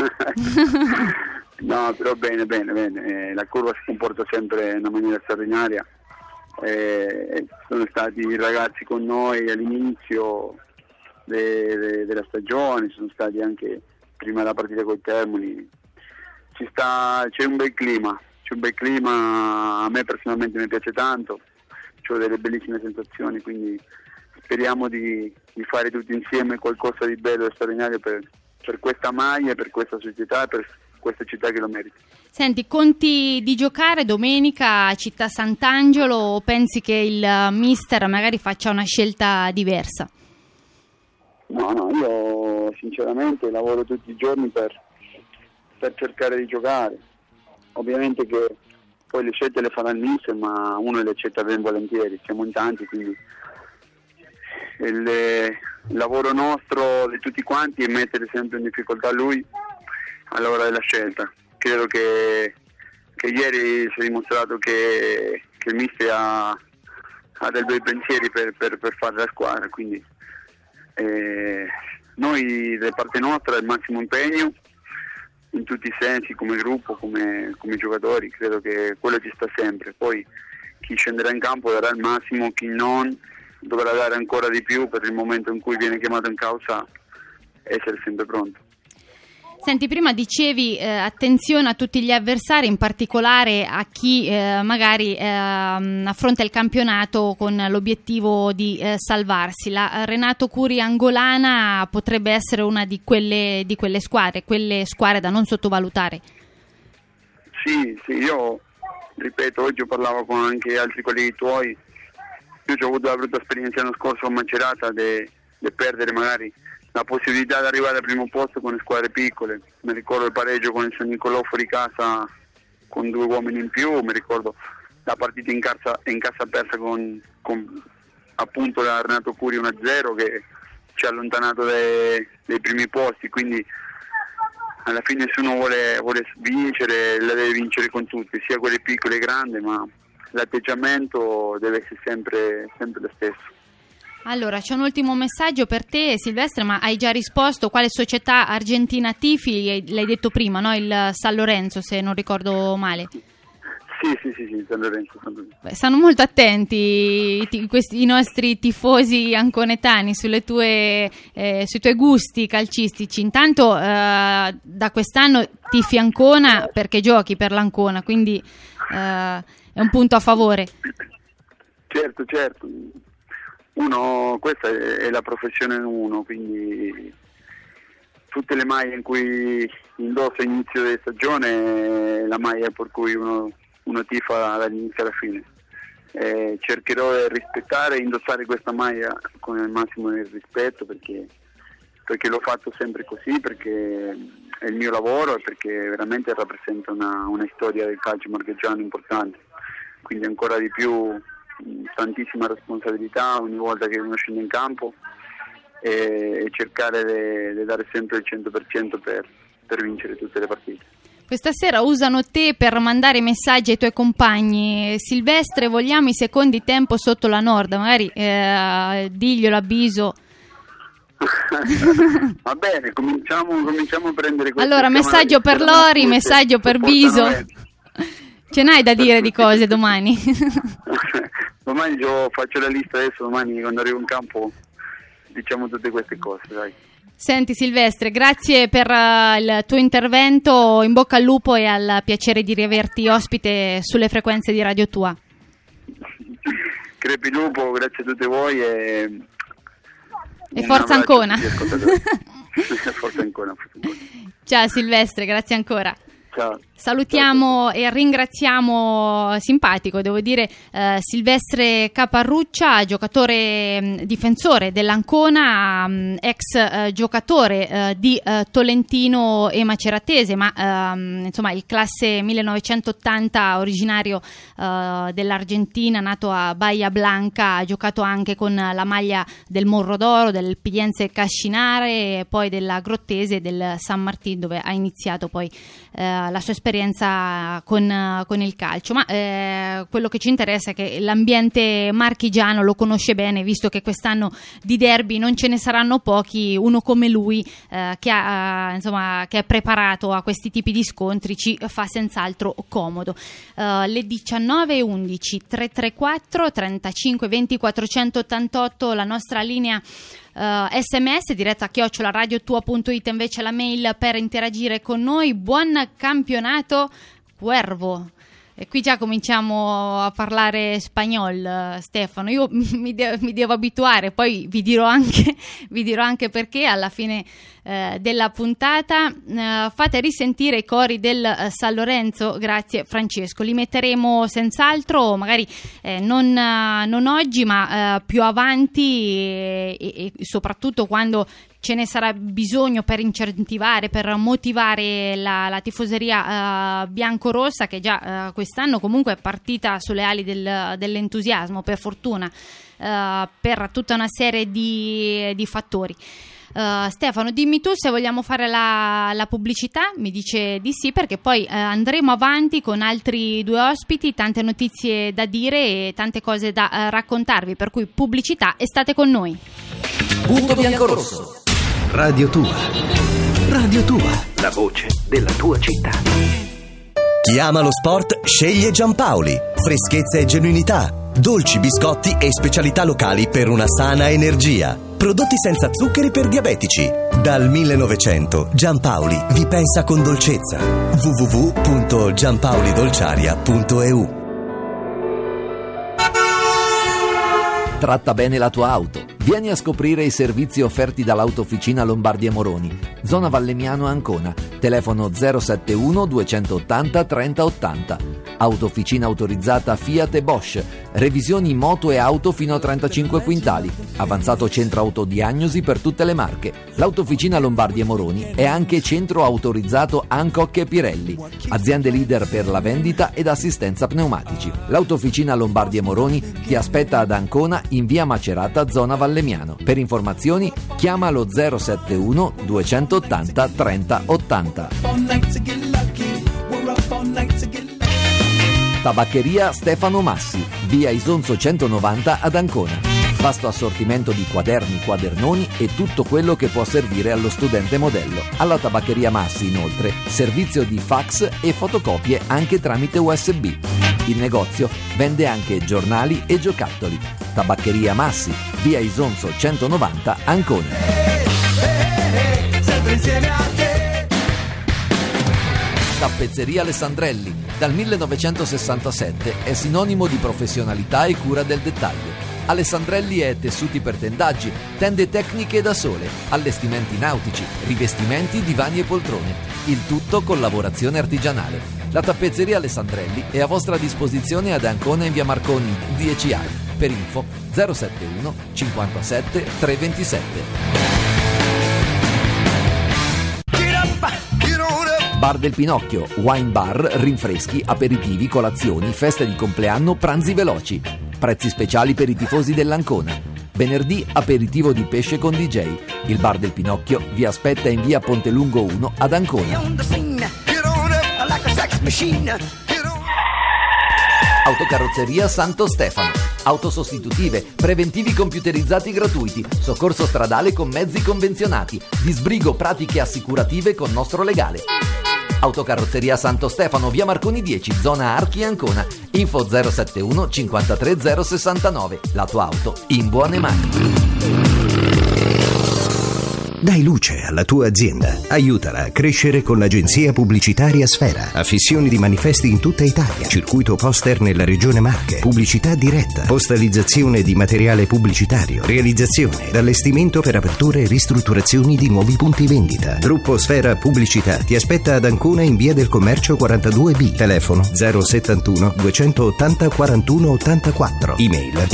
No, però bene. La curva si comporta sempre in una maniera straordinaria. Sono stati i ragazzi con noi all'inizio della stagione, sono stati anche prima della partita col Termoli. C'è un bel clima, a me personalmente mi piace tanto, ho delle bellissime sensazioni, quindi speriamo di fare tutti insieme qualcosa di bello e straordinario per questa maglia, per questa società e per questa città che lo merita. Senti, conti di giocare domenica a Città Sant'Angelo o pensi che il mister magari faccia una scelta diversa? No, io sinceramente lavoro tutti i giorni per cercare di giocare. Ovviamente che poi le scelte le farà il mister, ma uno le accetta ben volentieri, siamo in tanti, quindi il lavoro nostro di tutti quanti è mettere sempre in difficoltà lui all'ora della scelta. Credo che ieri si è dimostrato che il mister ha dei bei pensieri per fare la squadra, quindi noi da parte nostra il massimo impegno in tutti i sensi, come gruppo, come giocatori, credo che quello ci sta sempre. Poi chi scenderà in campo darà il massimo, chi non dovrà dare ancora di più per il momento in cui viene chiamato in causa, essere sempre pronto. Senti, prima dicevi attenzione a tutti gli avversari, in particolare a chi magari affronta il campionato con l'obiettivo di salvarsi. La Renato Curi angolana potrebbe essere una di quelle squadre da non sottovalutare. Sì, io ripeto, oggi io parlavo con anche altri colleghi tuoi, io ho avuto la brutta esperienza l'anno scorso a Macerata di perdere magari la possibilità di arrivare al primo posto con le squadre piccole. Mi ricordo il pareggio con il San Nicolò fuori casa con 2 uomini in più, mi ricordo la partita in casa persa con appunto la Renato Curi 1-0 che ci ha allontanato dai primi posti, quindi alla fine nessuno vuole vincere, la deve vincere con tutti, sia quelle piccole che grandi, ma l'atteggiamento deve essere sempre lo stesso. Allora, c'è un ultimo messaggio per te, Silvestre, ma hai già risposto. Quale società argentina tifi? L'hai detto prima, no? Il San Lorenzo, se non ricordo male. Sì, San Lorenzo. Stanno molto attenti i nostri tifosi anconetani sui tuoi gusti calcistici. Intanto da quest'anno tifi Ancona perché giochi per l'Ancona, quindi è un punto a favore. Certo. Questa è la professione uno, quindi tutte le maglie in cui indossa inizio di stagione è la maglia per cui uno tifa dall'inizio alla fine. Cercherò di rispettare e indossare questa maglia con il massimo del rispetto perché l'ho fatto sempre così, perché è il mio lavoro e perché veramente rappresenta una storia del calcio marchigiano importante, quindi ancora di più tantissima responsabilità ogni volta che uno scende in campo e cercare di dare sempre il 100% per vincere tutte le partite. Questa sera usano te per mandare messaggi ai tuoi compagni. Silvestre, vogliamo i secondi tempo sotto la Nord, magari diglielo a Biso. Va bene, cominciamo a prendere questo. Allora, messaggio per Lori, messaggio per Biso. Ce n'hai da dire di cose domani? Domani io faccio la lista, adesso domani quando arrivo in campo diciamo tutte queste cose, dai. Senti Silvestre, grazie per il tuo intervento, in bocca al lupo e al piacere di riaverti ospite sulle frequenze di Radio Tua. Crepi lupo, grazie a tutti voi e forza Ancona. Forza Ancona. Ciao Silvestre, grazie ancora. Ciao. Salutiamo e ringraziamo, simpatico devo dire, Silvestre Caparruccia, giocatore difensore dell'Ancona, ex giocatore di Tolentino e Maceratese, ma insomma il classe 1980, originario dell'Argentina, nato a Bahia Blanca, ha giocato anche con la maglia del Morro d'Oro, del Pigliense Cascinare e poi della Grottese e del San Martín, dove ha iniziato poi la sua esperienza con il calcio. Ma quello che ci interessa è che l'ambiente marchigiano lo conosce bene, visto che quest'anno di derby non ce ne saranno pochi. Uno come lui che è preparato a questi tipi di scontri ci fa senz'altro comodo. Le 19:11, 334 35 20 488 la nostra linea SMS, diretta a @radiotua.it, invece la mail per interagire con noi. Buon campionato Cuervo. E qui già cominciamo a parlare spagnolo, Stefano. Io mi devo abituare, poi vi dirò anche perché alla fine della puntata. Fate risentire i cori del San Lorenzo, grazie Francesco. Li metteremo senz'altro, magari non oggi, ma più avanti e soprattutto quando ce ne sarà bisogno per incentivare, per motivare la tifoseria biancorossa, che già quest'anno comunque è partita sulle ali dell'entusiasmo, per fortuna, per tutta una serie di fattori. Stefano, dimmi tu se vogliamo fare la pubblicità. Mi dice di sì, perché poi andremo avanti con altri due ospiti, tante notizie da dire e tante cose da raccontarvi, per cui pubblicità e state con noi. Punto Biancorosso. Radio Tua. Radio Tua. La voce della tua città. Chi ama lo sport sceglie Giampaoli. Freschezza e genuinità. Dolci, biscotti e specialità locali per una sana energia. Prodotti senza zuccheri per diabetici. Dal 1900 Giampaoli vi pensa con dolcezza. www.giampaolidolciaria.eu. Tratta bene la tua auto. Vieni a scoprire i servizi offerti dall'Autofficina Lombardi e Moroni, zona Vallemiano Ancona, telefono 071 280 3080. Autofficina autorizzata Fiat e Bosch, revisioni moto e auto fino a 35 quintali, avanzato centro autodiagnosi per tutte le marche. L'Autofficina Lombardi e Moroni è anche centro autorizzato Hancock e Pirelli, aziende leader per la vendita ed assistenza pneumatici. L'Autofficina Lombardi e Moroni ti aspetta ad Ancona in via Macerata, zona Vallemiano. Per informazioni chiama lo 071 280 3080. Tabaccheria Stefano Massi, via Isonzo 190 ad Ancona. Vasto assortimento di quaderni, quadernoni e tutto quello che può servire allo studente modello. Alla Tabaccheria Massi, inoltre, servizio di fax e fotocopie anche tramite USB. Il negozio vende anche giornali e giocattoli. Tabaccheria Massi, via Isonzo 190 Ancona. Sempre insieme a te. Tappezzeria Alessandrelli, dal 1967 è sinonimo di professionalità e cura del dettaglio. Alessandrelli è tessuti per tendaggi, tende tecniche da sole, allestimenti nautici, rivestimenti, divani e poltrone. Il tutto con lavorazione artigianale. La tappezzeria Alessandrelli è a vostra disposizione ad Ancona in via Marconi 10A. Per info 071 57 327. Bar del Pinocchio, wine bar, rinfreschi, aperitivi, colazioni, feste di compleanno, pranzi veloci. Prezzi speciali per i tifosi dell'Ancona. Venerdì aperitivo di pesce con DJ. Il Bar del Pinocchio vi aspetta in via Pontelungo 1 ad Ancona. Autocarrozzeria Santo Stefano. auto sostitutive, preventivi computerizzati gratuiti, soccorso stradale con mezzi convenzionati, disbrigo pratiche assicurative con nostro legale. Autocarrozzeria Santo Stefano, via Marconi 10, zona Archi Ancona. Info 071 53 069. La tua auto in buone mani. Dai luce alla tua azienda. Aiutala a crescere con l'agenzia pubblicitaria Sfera. Affissioni di manifesti in tutta Italia. Circuito poster nella regione Marche. Pubblicità diretta. Postalizzazione di materiale pubblicitario. Realizzazione ed allestimento per aperture e ristrutturazioni di nuovi punti vendita. Gruppo Sfera Pubblicità ti aspetta ad Ancona in via del Commercio 42B. Telefono 071 280 41 84. Email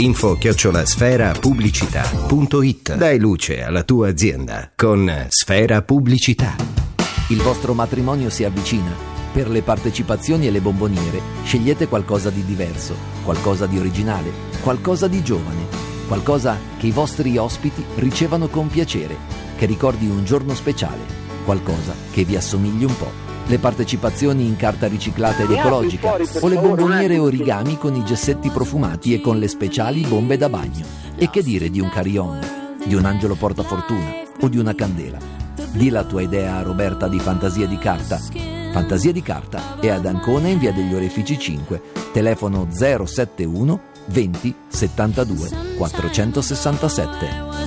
info@sferapubblicità.it. Dai luce alla tua azienda con Sfera Pubblicità. Il vostro matrimonio si avvicina. Per le partecipazioni e le bomboniere scegliete qualcosa di diverso, qualcosa di originale, qualcosa di giovane, qualcosa che i vostri ospiti ricevano con piacere, che ricordi un giorno speciale, qualcosa che vi assomigli un po'. Le partecipazioni in carta riciclata ed ecologica o le bomboniere origami con i gessetti profumati e con le speciali bombe da bagno. E che dire di un carillon, di un angelo portafortuna o di una candela. Di la tua idea a Roberta di Fantasia di Carta. Fantasia di Carta è ad Ancona in via degli Orefici 5, telefono 071 20 72 467.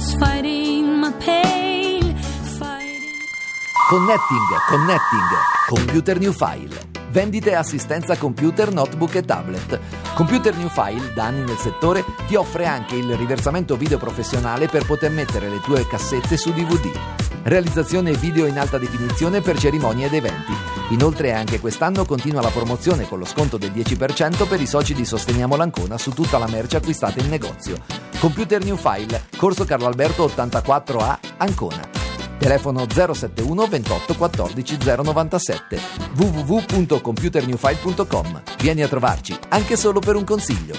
Connecting, Computer New File. Vendite e assistenza computer, notebook e tablet. Computer New File, da anni nel settore, ti offre anche il riversamento video professionale per poter mettere le tue cassette su DVD. Realizzazione video in alta definizione per cerimonie ed eventi. Inoltre anche quest'anno continua la promozione con lo sconto del 10% per i soci di Sosteniamo l'Ancona su tutta la merce acquistata in negozio. Computer New File, Corso Carlo Alberto 84A, Ancona. Telefono 071 28 14 097. www.computernewfile.com. Vieni a trovarci, anche solo per un consiglio.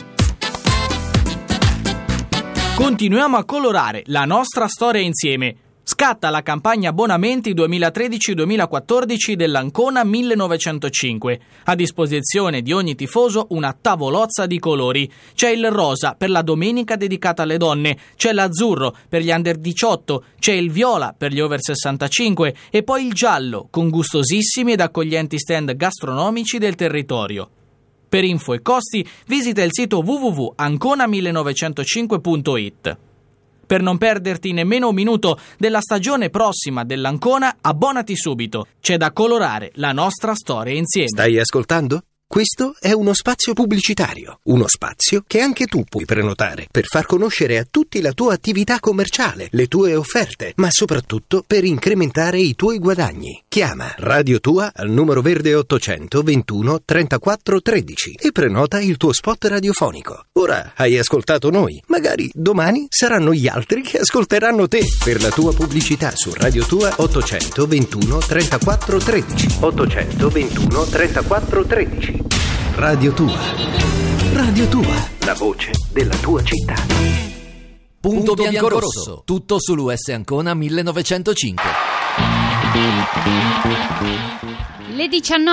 Continuiamo a colorare la nostra storia insieme. Scatta la campagna abbonamenti 2013-2014 dell'Ancona 1905. A disposizione di ogni tifoso una tavolozza di colori. C'è il rosa per la domenica dedicata alle donne, c'è l'azzurro per gli under 18, c'è il viola per gli over 65 e poi il giallo con gustosissimi ed accoglienti stand gastronomici del territorio. Per info e costi visita il sito www.ancona1905.it. Per non perderti nemmeno un minuto della stagione prossima dell'Ancona, abbonati subito. C'è da colorare la nostra storia insieme. Stai ascoltando? Questo è uno spazio pubblicitario, uno spazio che anche tu puoi prenotare per far conoscere a tutti la tua attività commerciale, le tue offerte, ma soprattutto per incrementare i tuoi guadagni. Chiama Radio Tua al numero verde 800 21 34 13 e prenota il tuo spot radiofonico. Ora hai ascoltato noi, magari domani saranno gli altri che ascolteranno te. Per la tua pubblicità su Radio Tua 800 21 34 13 800 21 34 13. Radio Tua. Radio Tua. La voce della tua città. Punto bianco-rosso. Tutto sull'US Ancona 1905. Le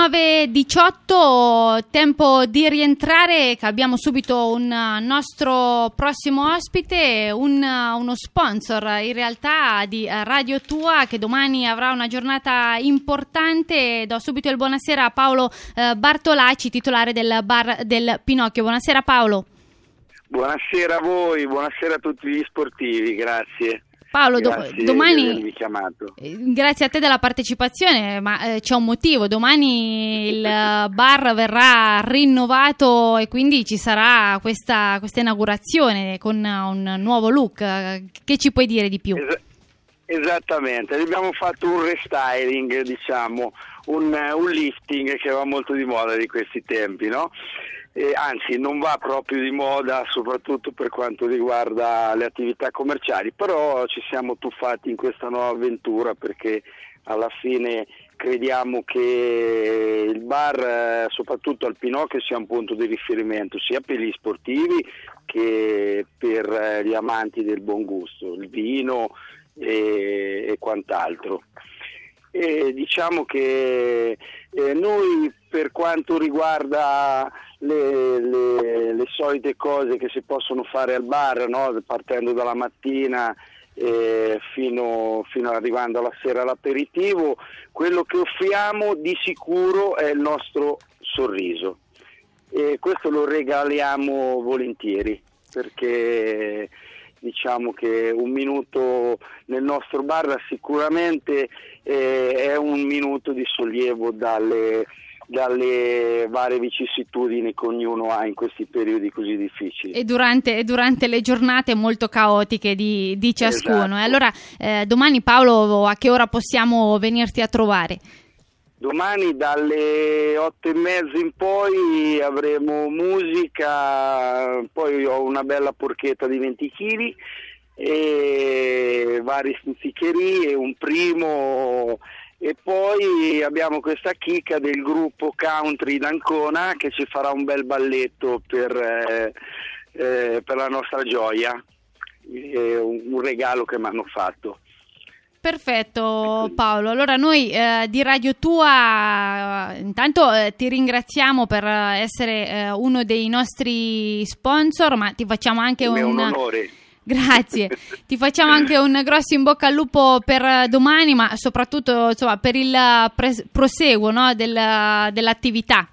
19:18, tempo di rientrare, che abbiamo subito un nostro prossimo ospite, uno sponsor in realtà di Radio Tua, che domani avrà una giornata importante. Do subito il buonasera a Paolo Bartolacci, titolare del bar del Pinocchio. Buonasera Paolo. Buonasera a voi, buonasera a tutti gli sportivi, grazie. Paolo, domani, grazie a te della partecipazione, ma c'è un motivo: domani il bar verrà rinnovato e quindi ci sarà questa inaugurazione con un nuovo look. Che ci puoi dire di più? Esattamente, abbiamo fatto un restyling, diciamo, un lifting che va molto di moda di questi tempi, no? Anzi, non va proprio di moda, soprattutto per quanto riguarda le attività commerciali, però ci siamo tuffati in questa nuova avventura perché alla fine crediamo che il bar, soprattutto al Pinocchio, sia un punto di riferimento sia per gli sportivi che per gli amanti del buon gusto, il vino e quant'altro. Diciamo che noi, per quanto riguarda le solite cose che si possono fare al bar, no? Partendo dalla mattina fino arrivando alla sera all'aperitivo, quello che offriamo di sicuro è il nostro sorriso, e questo lo regaliamo volentieri, perché diciamo che un minuto nel nostro bar sicuramente è un minuto di sollievo dalle varie vicissitudini che ognuno ha in questi periodi così difficili. E durante le giornate molto caotiche di ciascuno. Esatto. E allora domani, Paolo, a che ora possiamo venirti a trovare? Domani dalle 8:30 in poi avremo musica, poi ho una bella porchetta di 20 kg e varie stuzzicherie, un primo, e poi abbiamo questa chicca del gruppo country d'Ancona che ci farà un bel balletto per la nostra gioia, un regalo che mi hanno fatto. Perfetto, Paolo. Allora noi di Radio Tua intanto ti ringraziamo per essere uno dei nostri sponsor, ma ti facciamo anche un onore. Grazie. Ti facciamo anche un grosso in bocca al lupo per domani, ma soprattutto insomma per il proseguo, no, dell'attività.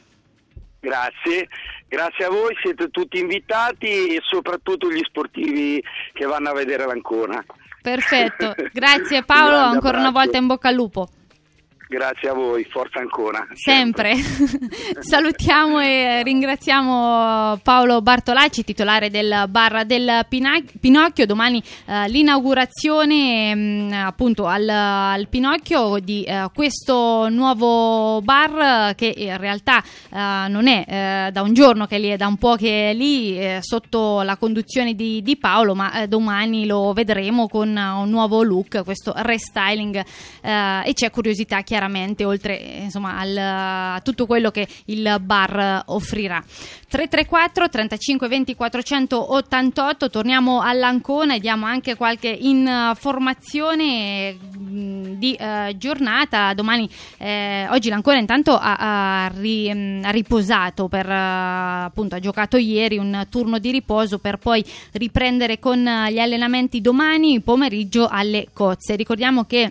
Grazie a voi, siete tutti invitati, e soprattutto gli sportivi che vanno a vedere l'Ancona. Perfetto, grazie Paolo, ancora una volta in bocca al lupo. Grazie a voi, forza Ancona. Sempre. Salutiamo e ringraziamo Paolo Bartolacci, titolare del bar del Pinocchio. Domani l'inaugurazione appunto al Pinocchio di questo nuovo bar, che in realtà non è da un giorno che è lì, è da un po' che è lì sotto la conduzione di Paolo, ma domani lo vedremo con un nuovo look, questo restyling, e c'è curiosità chiaramente, oltre insomma a tutto quello che il bar offrirà. 334 35 20 488. Torniamo all'Ancona e diamo anche qualche informazione di giornata. Domani oggi l'Ancona intanto ha riposato per appunto, ha giocato ieri un turno di riposo per poi riprendere con gli allenamenti domani pomeriggio alle Cozze. Ricordiamo che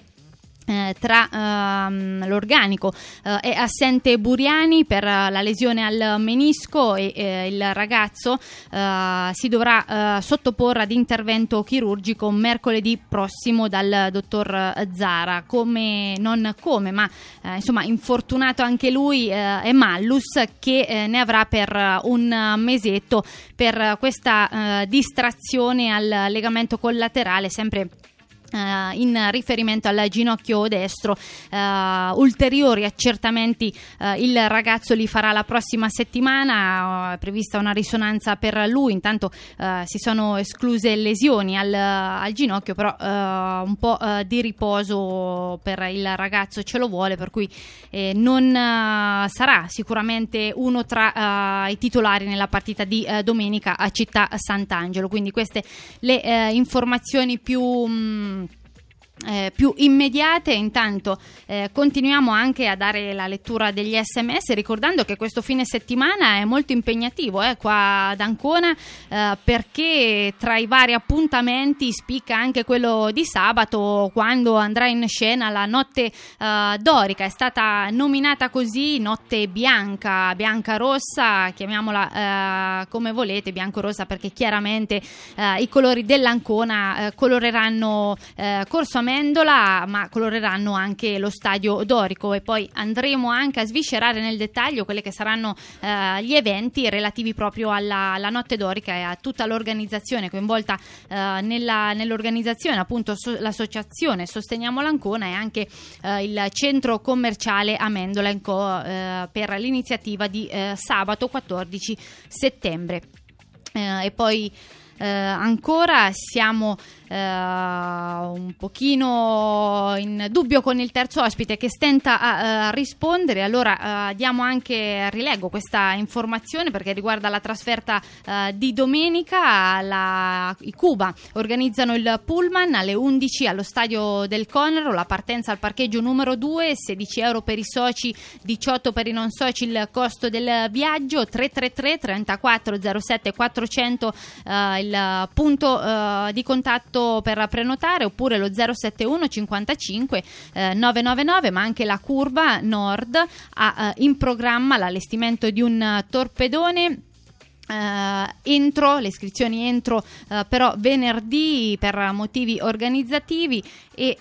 tra l'organico è assente Buriani per la lesione al menisco, e il ragazzo si dovrà sottoporre ad intervento chirurgico mercoledì prossimo dal dottor Zara. Ma insomma infortunato anche lui è Mallus, che ne avrà per un mesetto per questa distrazione al legamento collaterale, sempre in riferimento al ginocchio destro. Ulteriori accertamenti il ragazzo li farà la prossima settimana, è prevista una risonanza per lui. Intanto si sono escluse lesioni al ginocchio, però un po' di riposo per il ragazzo ce lo vuole, per cui non sarà sicuramente uno tra i titolari nella partita di domenica a Città Sant'Angelo. Quindi queste le informazioni più immediate. Intanto continuiamo anche a dare la lettura degli SMS, ricordando che questo fine settimana è molto impegnativo qua ad Ancona, perché tra i vari appuntamenti spicca anche quello di sabato, quando andrà in scena la Notte Dorica. È stata nominata così, Notte Bianca, rossa, chiamiamola come volete, bianco-rossa, perché chiaramente i colori dell'Ancona coloreranno Corso Amendola, ma coloreranno anche lo Stadio Dorico, e poi andremo anche a sviscerare nel dettaglio quelli che saranno gli eventi relativi proprio alla Notte Dorica e a tutta l'organizzazione coinvolta nell'organizzazione, appunto l'associazione Sosteniamo l'Ancona e anche il centro commerciale Amendola & Co per l'iniziativa di sabato 14 settembre. E poi ancora. Siamo un pochino in dubbio con il terzo ospite che stenta a rispondere. Allora rileggo questa informazione perché riguarda la trasferta di domenica. I Cuba organizzano il pullman alle 11 allo stadio del Conero, la partenza al parcheggio numero 2, 16 euro per i soci, 18 per i non soci il costo del viaggio. 333 34 07 400 il punto di contatto per prenotare, oppure lo 071 55 999. Ma anche la Curva Nord ha in programma l'allestimento di un torpedone le iscrizioni entro però venerdì per motivi organizzativi, e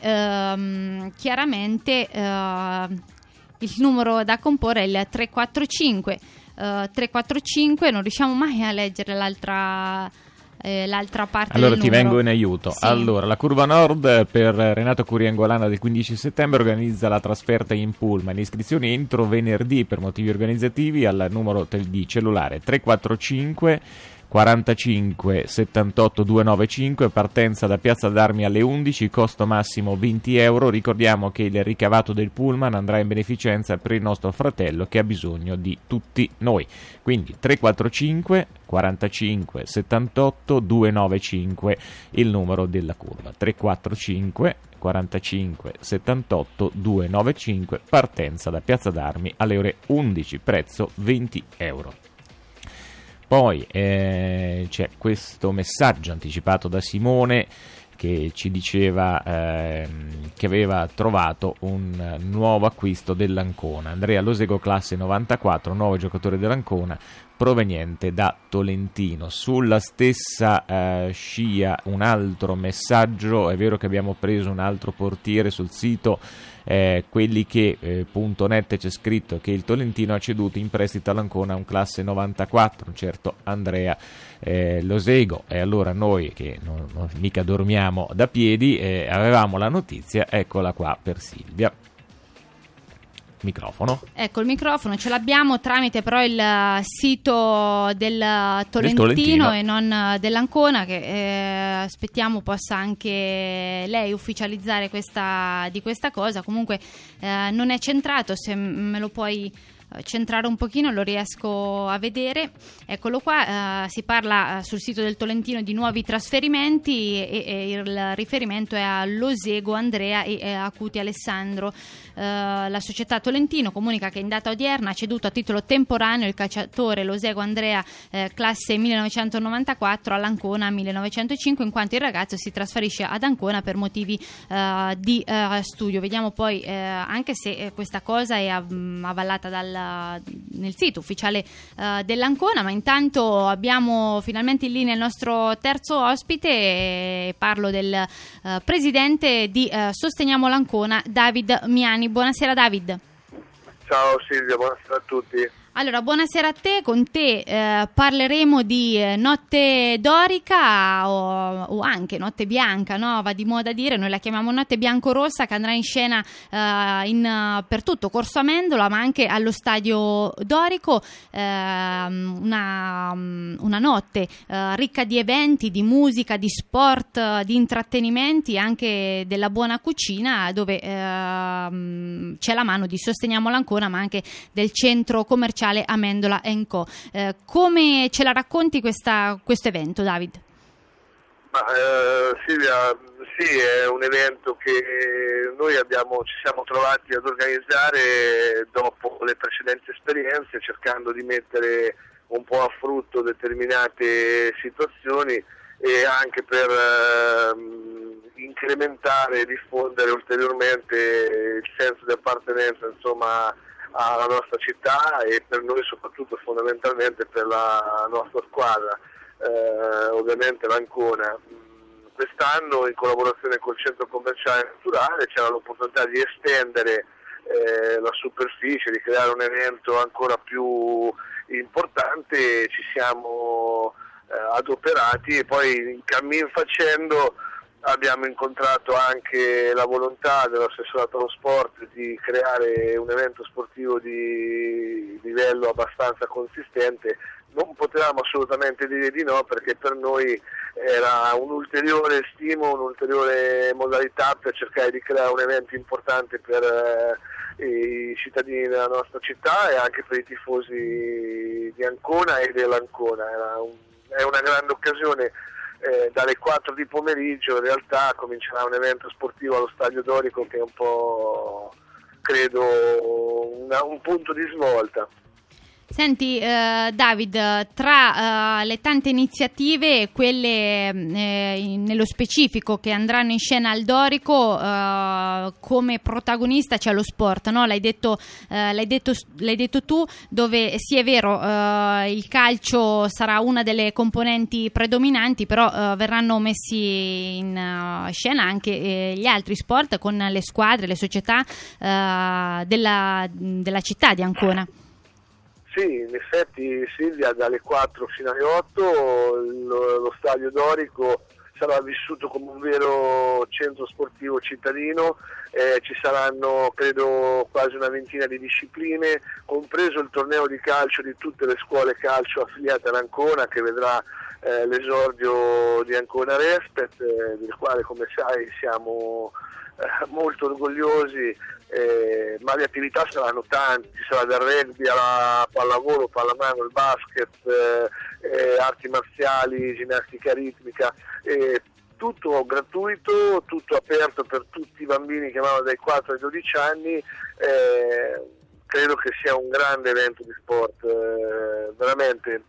chiaramente il numero da comporre è il 345 non riusciamo mai a leggere l'altra parte allora del ti numero. vengo in aiuto. Sì. Allora, la Curva Nord per Renato Curiangolana del 15 settembre organizza la trasferta in pullman. Iscrizioni entro venerdì per motivi organizzativi al numero di cellulare 345 45 78 295, partenza da Piazza d'Armi alle 11, costo massimo 20 euro. Ricordiamo che il ricavato del pullman andrà in beneficenza per il nostro fratello che ha bisogno di tutti noi. Quindi 345 45 78 295 il numero della curva, 345 45 78 295, partenza da Piazza d'Armi alle ore 11, prezzo 20 euro. Poi c'è questo messaggio anticipato da Simone che ci diceva che aveva trovato un nuovo acquisto dell'Ancona. Andrea Losego, classe 94, nuovo giocatore dell'Ancona, proveniente da Tolentino. Sulla stessa scia un altro messaggio: è vero che abbiamo preso un altro portiere sul sito quelli che .net c'è scritto che il Tolentino ha ceduto in prestito all'Ancona un classe 94, un certo Andrea Losego, e allora noi che non mica dormiamo da piedi avevamo la notizia, eccola qua per Silvia. Microfono. Ecco, il microfono ce l'abbiamo tramite però il sito del Tolentino e non dell'Ancona, che aspettiamo possa anche lei ufficializzare questa cosa. Comunque non è centrato, se me lo puoi centrare un pochino lo riesco a vedere. Eccolo qua, si parla sul sito del Tolentino di nuovi trasferimenti e il riferimento è a Losego Andrea e a Cuti Alessandro. La società Tolentino comunica che in data odierna ha ceduto a titolo temporaneo il calciatore Losego Andrea classe 1994 all'Ancona 1905, in quanto il ragazzo si trasferisce ad Ancona per motivi di studio. Vediamo poi anche se questa cosa è avallata nel sito ufficiale dell'Ancona, ma intanto abbiamo finalmente in linea il nostro terzo ospite e parlo del presidente di Sosteniamo l'Ancona, David Miani. Buonasera David. Ciao Silvia, buonasera a tutti. Allora, buonasera a te. Con te parleremo di Notte Dorica o anche Notte Bianca, no? Va di moda dire, noi la chiamiamo Notte Bianco-Rossa, che andrà in scena per tutto Corso Amendola, ma anche allo Stadio Dorico. Una notte ricca di eventi, di musica, di sport, di intrattenimenti, anche della buona cucina, dove c'è la mano di Sosteniamo l'Ancona, ma anche del centro commerciale Amendola & Co. Come ce la racconti questo evento, David? Silvia, sì, è un evento che noi ci siamo trovati ad organizzare dopo le precedenti esperienze, cercando di mettere un po' a frutto determinate situazioni e anche per incrementare e diffondere ulteriormente il senso di appartenenza, insomma, alla nostra città e per noi soprattutto fondamentalmente per la nostra squadra, ovviamente l'Ancona. Quest'anno in collaborazione col centro commerciale naturale c'era l'opportunità di estendere la superficie, di creare un evento ancora più importante. Ci siamo adoperati e poi cammin facendo abbiamo incontrato anche la volontà dell'assessorato allo sport di creare un evento sportivo di livello abbastanza consistente non potevamo assolutamente dire di no, perché per noi era un ulteriore stimolo, un'ulteriore modalità per cercare di creare un evento importante per i cittadini della nostra città e anche per i tifosi di Ancona e dell'Ancona. È una grande occasione. Dalle 4 di pomeriggio in realtà comincerà un evento sportivo allo Stadio Dorico che è un po', credo, un punto di svolta. Senti David, tra le tante iniziative, quelle nello specifico che andranno in scena al Dorico, come protagonista c'è lo sport, no? L'hai detto tu, dove sì è vero, il calcio sarà una delle componenti predominanti, però verranno messi in scena anche gli altri sport con le squadre, le società della città di Ancona. Sì, in effetti Silvia, dalle 4 fino alle 8 lo Stadio Dorico sarà vissuto come un vero centro sportivo cittadino, ci saranno credo quasi una ventina di discipline, compreso il torneo di calcio di tutte le scuole calcio affiliate ad Ancona, che vedrà l'esordio di Ancona Respet, del quale come sai siamo molto orgogliosi. Ma le attività saranno tante, ci sarà dal rugby alla pallavolo, pallamano, il basket, arti marziali, ginnastica ritmica, tutto gratuito, tutto aperto per tutti i bambini che vanno dai 4 ai 12 anni. Credo che sia un grande evento di sport, veramente.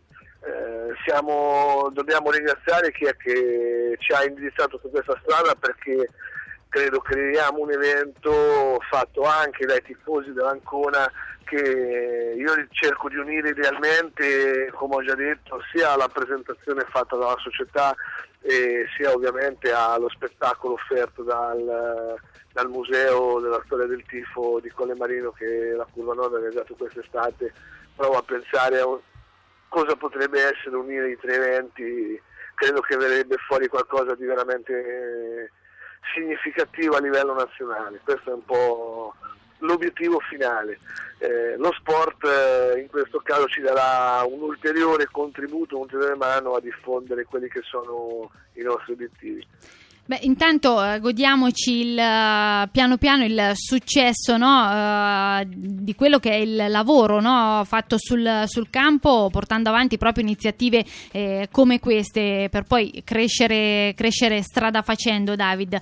Dobbiamo ringraziare chi è che ci ha indirizzato su questa strada, perché credo creiamo un evento fatto anche dai tifosi dell'Ancona, che io cerco di unire idealmente, come ho già detto, sia alla presentazione fatta dalla società sia ovviamente allo spettacolo offerto dal Museo della Storia del Tifo di Colle Marino, che la Curva Nord ha realizzato quest'estate. Provo a pensare a cosa potrebbe essere unire i tre eventi, credo che verrebbe fuori qualcosa di veramente significativo a livello nazionale. Questo è un po' l'obiettivo finale. Lo sport in questo caso ci darà un ulteriore contributo, un'ulteriore mano a diffondere quelli che sono i nostri obiettivi. Beh, intanto godiamoci piano piano il successo, no? Di quello che è il lavoro, no? Fatto sul campo, portando avanti proprio iniziative come queste, per poi crescere strada facendo, David.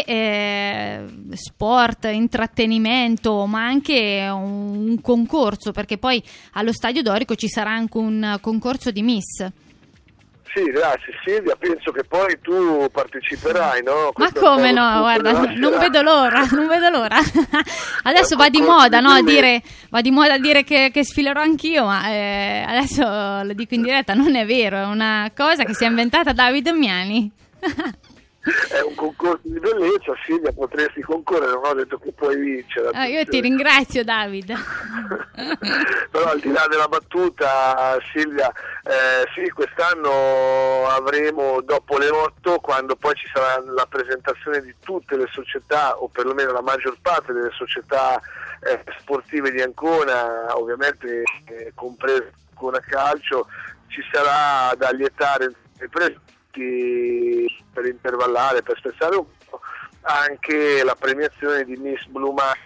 E sport, intrattenimento, ma anche un concorso, perché poi allo Stadio Dorico ci sarà anche un concorso di Miss. Sì, grazie Silvia, penso che poi tu parteciperai, no? Ma come no, guarda, non vedo l'ora. Adesso va di moda, no? Va di moda dire che sfilerò anch'io, ma adesso lo dico in diretta, non è vero, è una cosa che si è inventata Davide Miani. È un concorso di bellezza, Silvia, potresti concorrere, non ho detto che puoi vincere. Io ti ringrazio, David. Però al di là della battuta, Silvia, sì, quest'anno avremo dopo le 8, quando poi ci sarà la presentazione di tutte le società, o perlomeno la maggior parte delle società sportive di Ancona, ovviamente compreso Ancona Calcio, ci sarà da lietare per intervallare, per spezzare un po', anche la premiazione di Miss Blue Mare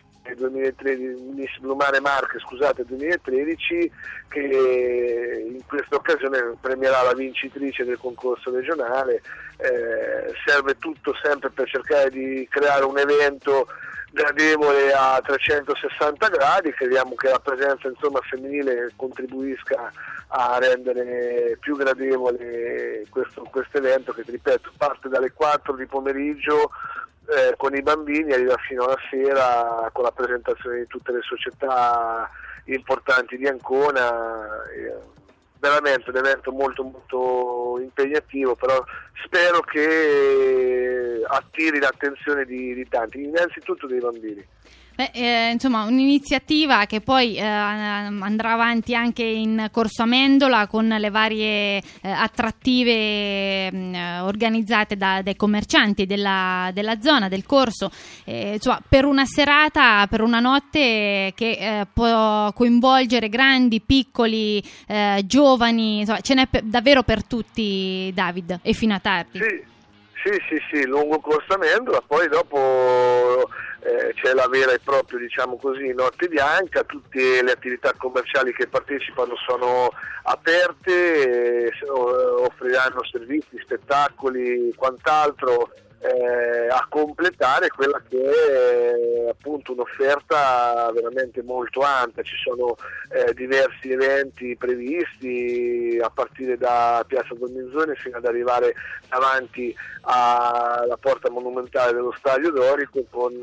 2013, che in questa occasione premierà la vincitrice del concorso regionale. Serve tutto sempre per cercare di creare un evento gradevole a 360 gradi, crediamo che la presenza femminile contribuisca a rendere più gradevole questo evento, che ti ripeto parte dalle 4 di pomeriggio con i bambini, arriva fino alla sera con la presentazione di tutte le società importanti di Ancona. Veramente un evento molto molto impegnativo, però spero che attiri l'attenzione di tanti, innanzitutto dei bambini. Insomma, un'iniziativa che poi andrà avanti anche in Corso Amendola con le varie attrattive organizzate dai commercianti della zona, del corso, insomma, per una serata, per una notte che può coinvolgere grandi, piccoli, giovani, insomma, ce n'è davvero per tutti, David, e fino a tardi. Sì, lungo Corso Amendola, poi dopo c'è la vera e propria, diciamo così, notte bianca. Tutte le attività commerciali che partecipano sono aperte, offriranno servizi, spettacoli, quant'altro, a completare quella che è appunto un'offerta veramente molto ampia. Ci sono diversi eventi previsti a partire da Piazza Dorminzone fino ad arrivare davanti alla porta monumentale dello Stadio Dorico con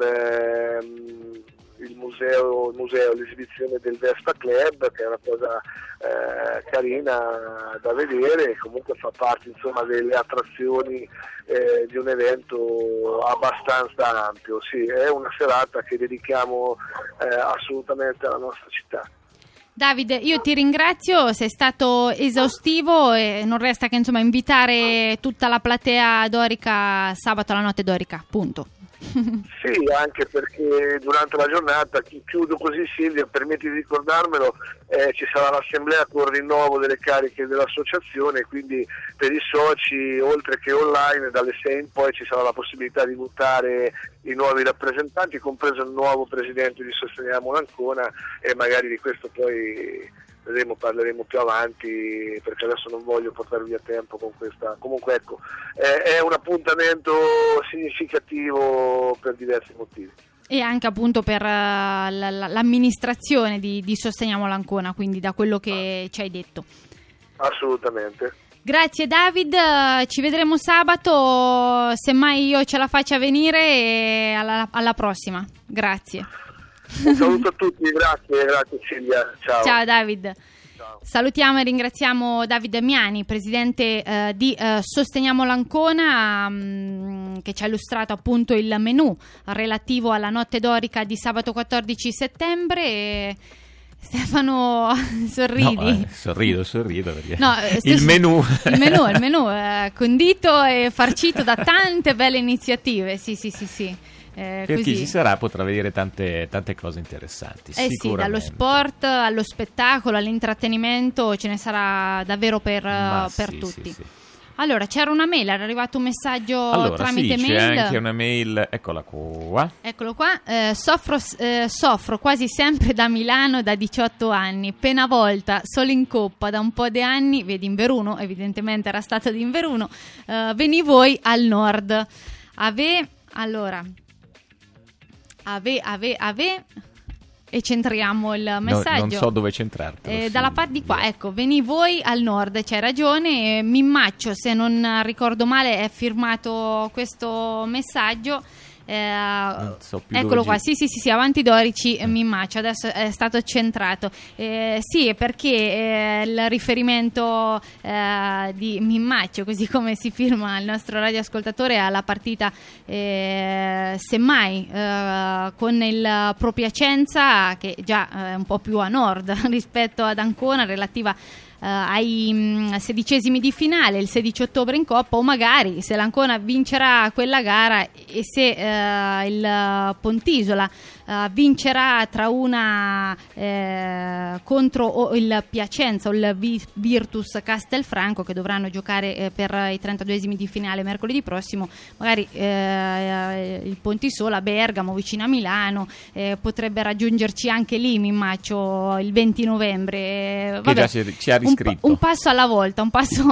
il museo, l'esibizione del Vespa Club, che è una cosa carina da vedere, e comunque fa parte, insomma, delle attrazioni di un evento abbastanza ampio. Sì, è una serata che dedichiamo assolutamente alla nostra città. Davide, io ti ringrazio, sei stato esaustivo e non resta che, insomma, invitare tutta la platea dorica sabato alla notte dorica, punto. Sì, anche perché durante la giornata, chiudo così, Silvia, permetti di ricordarmelo, ci sarà l'assemblea con il rinnovo delle cariche dell'associazione, quindi per i soci, oltre che online, dalle 6 in poi ci sarà la possibilità di votare i nuovi rappresentanti, compreso il nuovo presidente di Sosteniamo l'Ancona, e magari di questo poi parleremo più avanti, perché adesso non voglio portare via tempo con questa. Comunque ecco, è un appuntamento significativo per diversi motivi. E anche appunto per l'amministrazione di Sosteniamo l'Ancona, quindi da quello che ci hai detto. Assolutamente. Grazie David, ci vedremo sabato, semmai io ce la faccia venire, e alla prossima. Grazie. Un saluto a tutti, grazie Silvia, ciao. Ciao David. Ciao. Salutiamo e ringraziamo David Miani, presidente di Sosteniamo l'Ancona, che ci ha illustrato appunto il menù relativo alla notte dorica di sabato 14 settembre. Stefano, sorridi? No, sorrido perché no, il menù condito e farcito da tante belle iniziative, sì. Per così. chi ci sarà potrà vedere tante cose interessanti. Sì, dallo sport allo spettacolo, all'intrattenimento, ce ne sarà davvero per tutti. Sì. Allora, c'era una mail, era arrivato un messaggio tramite mail. C'è anche una mail, eccola qua. Eccolo qua. Soffro quasi sempre da Milano da 18 anni, pena volta, solo in coppa da un po' di anni, vedi Inveruno, evidentemente era stato di Inveruno, veni voi al nord. E centriamo il messaggio. Non so dove centrartelo. Dalla parte di qua, ecco, veni voi al nord, c'hai ragione. Mimmaccio, se non ricordo male, è firmato questo messaggio. Eccolo qua, sì, avanti Dorici, Mimmaccio, adesso è stato centrato. Sì, perché il riferimento di Mimmaccio, così come si firma il nostro radioascoltatore, alla partita semmai con il Pro Piacenza, che già è un po' più a nord rispetto ad Ancona, relativa ai sedicesimi di finale il 16 ottobre in Coppa, o magari se l'Ancona vincerà quella gara e se il Pontisola vincerà tra una contro il Piacenza o il Virtus Castelfranco, che dovranno giocare per i 32esimi di finale mercoledì prossimo, magari il Pontisola, Bergamo, vicino a Milano, potrebbe raggiungerci anche lì, Mimmaccio, il 20 novembre. Che già ci ha riscritto. Un passo alla volta.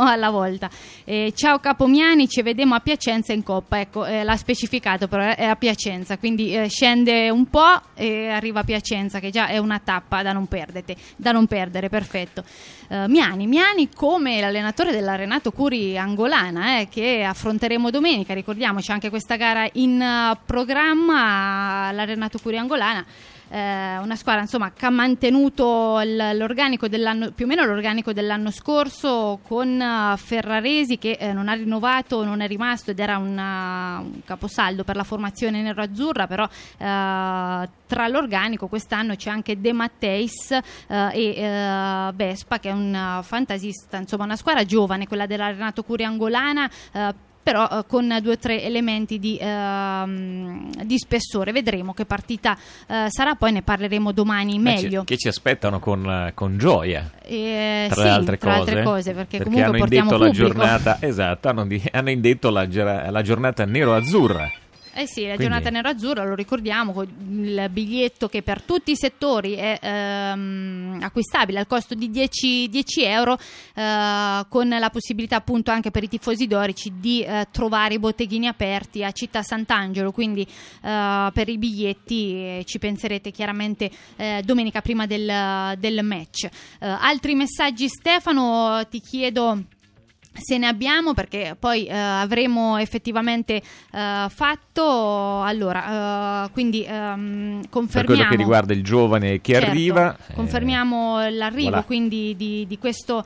Ciao Capomiani, ci vediamo a Piacenza in Coppa. Ecco, l'ha specificato, però è a Piacenza, quindi scende un po' e arriva a Piacenza, che già è una tappa da non perdere, perfetto. Miani come l'allenatore della Renato Curi angolana, che affronteremo domenica. Ricordiamoci anche questa gara in programma, la Renato Curi angolana. una squadra insomma che ha mantenuto l'organico dell'anno, più o meno l'organico dell'anno scorso, con Ferraresi che non ha rinnovato, non è rimasto ed era un caposaldo per la formazione nero-azzurra, però tra l'organico quest'anno c'è anche De Matteis e Vespa, che è un fantasista, insomma una squadra giovane, quella della Renato Curia angolana, però con 2 o 3 elementi di spessore. Vedremo che partita sarà, poi ne parleremo domani meglio. Che ci aspettano con gioia, tra le altre cose, perché comunque hanno portiamo indetto pubblico. La giornata, esatto, hanno indetto la giornata nero-azzurra. Sì, la giornata nero-azzurra, lo ricordiamo, con il biglietto che per tutti i settori è acquistabile al costo di 10 euro, con la possibilità appunto anche per i tifosi dorici di trovare i botteghini aperti a Città Sant'Angelo, quindi per i biglietti ci penserete chiaramente domenica prima del match. Altri messaggi, Stefano, ti chiedo se ne abbiamo, perché poi avremo effettivamente fatto. Allora, quindi confermiamo per quello che riguarda il giovane che arriva, confermiamo l'arrivo, voilà, quindi di questo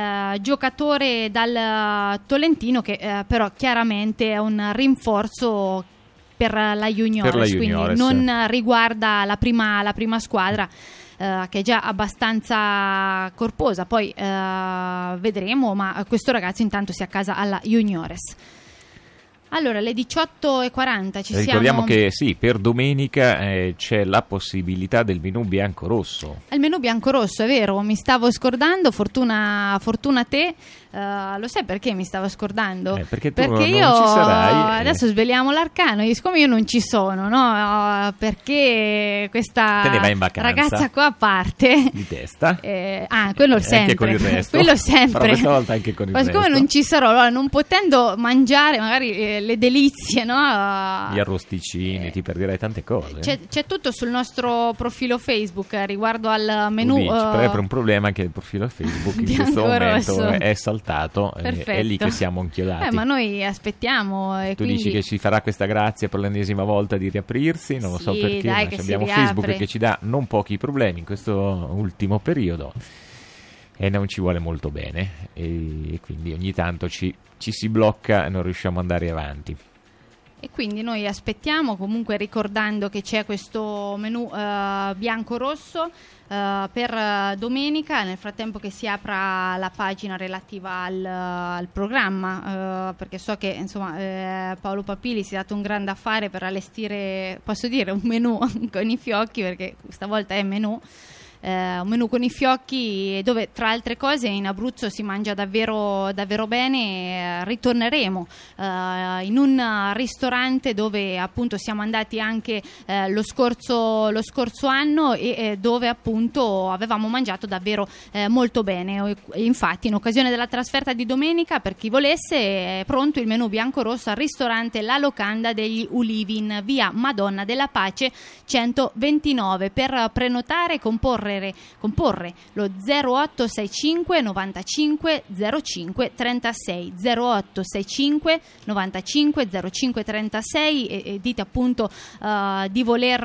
giocatore dal Tolentino, che però chiaramente è un rinforzo per la Juniores, quindi non riguarda la prima squadra, che è già abbastanza corposa. Poi vedremo, ma questo ragazzo intanto si accasa alla Juniores. Allora, le 18:40 ricordiamo che sì, per domenica c'è la possibilità del menù bianco-rosso. Il menù bianco-rosso, è vero, mi stavo scordando, fortuna a te. Lo sai perché mi stavo scordando? Perché tu non ci sarai. Adesso sveliamo l'arcano. Siccome io non ci sono, no? Perché questa ragazza qua parte di testa. Quello sempre. Anche con il resto. Quello sempre. Però questa volta anche con il resto. Ma siccome non ci sarò, allora, non potendo mangiare magari le delizie, no? Gli arrosticini, ti perderai tante cose. C'è tutto sul nostro profilo Facebook riguardo al menù. Però è un problema che il profilo Facebook in questo momento è saltato. È lì che siamo inchiodati. Ma noi aspettiamo. Tu dici che ci farà questa grazia per l'ennesima volta di riaprirsi? Non lo so perché, dai, ma abbiamo Facebook che ci dà non pochi problemi in questo ultimo periodo e non ci vuole molto bene, e quindi ogni tanto ci si blocca e non riusciamo ad andare avanti. E quindi noi aspettiamo, comunque ricordando che c'è questo menù bianco-rosso per domenica, nel frattempo che si apra la pagina relativa al programma, perché so che insomma Paolo Papili si è dato un grande affare per allestire, posso dire, un menù con i fiocchi, perché stavolta è menù. Un menù con i fiocchi, dove tra altre cose in Abruzzo si mangia davvero bene. Ritorneremo in un ristorante dove appunto siamo andati anche lo scorso anno e dove appunto avevamo mangiato davvero molto bene. E infatti in occasione della trasferta di domenica, per chi volesse, è pronto il menù bianco-rosso al ristorante La Locanda degli Ulivi in via Madonna della Pace 129. Per prenotare e comporre lo 0865 95 05 36 0865 95 05 36 e dite appunto di voler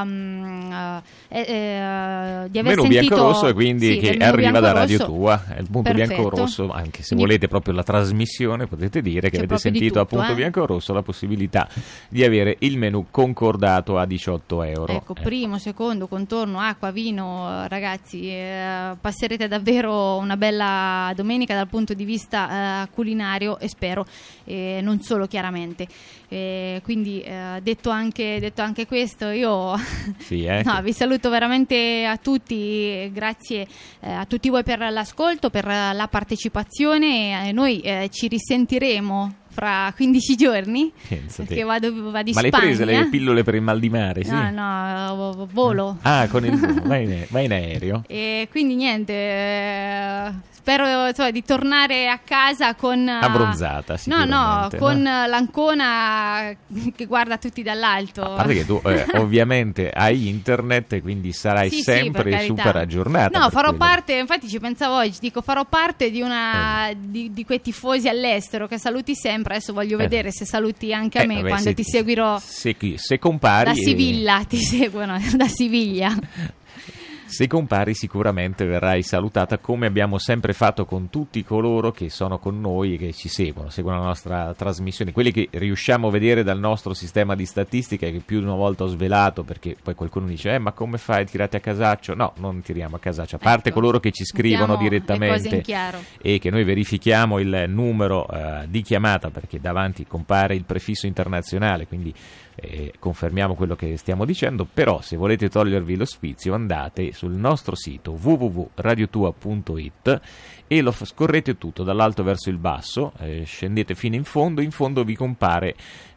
di aver menù sentito bianco-rosso, e quindi che arriva da Radio Tua, è il punto perfetto. bianco-rosso. Anche se volete proprio la trasmissione, potete dire che avete sentito appunto bianco-rosso, la possibilità di avere il menù concordato a 18 euro. Ecco, primo, secondo, contorno, acqua, vino, ragazzi, passerete davvero una bella domenica dal punto di vista culinario, e spero non solo, chiaramente. Quindi detto anche questo, io vi saluto veramente a tutti, grazie a tutti voi per l'ascolto, per la partecipazione. Noi ci risentiremo fra 15 giorni. Pensate. Perché vado in Ma Spagna. l'hai prese le pillole per il mal di mare? Sì? No, volo. Con il volo, vai in aereo. E quindi niente, spero di tornare a casa con abbronzata, sicuramente. con l'Ancona che guarda tutti dall'alto. A parte che tu ovviamente hai internet e quindi sarai sempre super aggiornata. No, farò parte, infatti ci pensavo oggi, farò parte di una di quei tifosi all'estero che saluti sempre, sempre, adesso voglio vedere se saluti anche a me quando ti seguirò. Se compari... Da Siviglia, ti seguono, da Siviglia. Se compari sicuramente verrai salutata, come abbiamo sempre fatto con tutti coloro che sono con noi e che ci seguono la nostra trasmissione, quelli che riusciamo a vedere dal nostro sistema di statistica, che più di una volta ho svelato, perché poi qualcuno dice ma come fai, tirate a casaccio? No, non tiriamo a casaccio, a parte coloro che ci scrivono direttamente e che noi verifichiamo il numero di chiamata, perché davanti compare il prefisso internazionale, quindi confermiamo quello che stiamo dicendo. Però se volete togliervi lo sfizio, andate sul nostro sito www.radiotua.it e lo scorrete tutto dall'alto verso il basso, scendete fino in fondo vi compare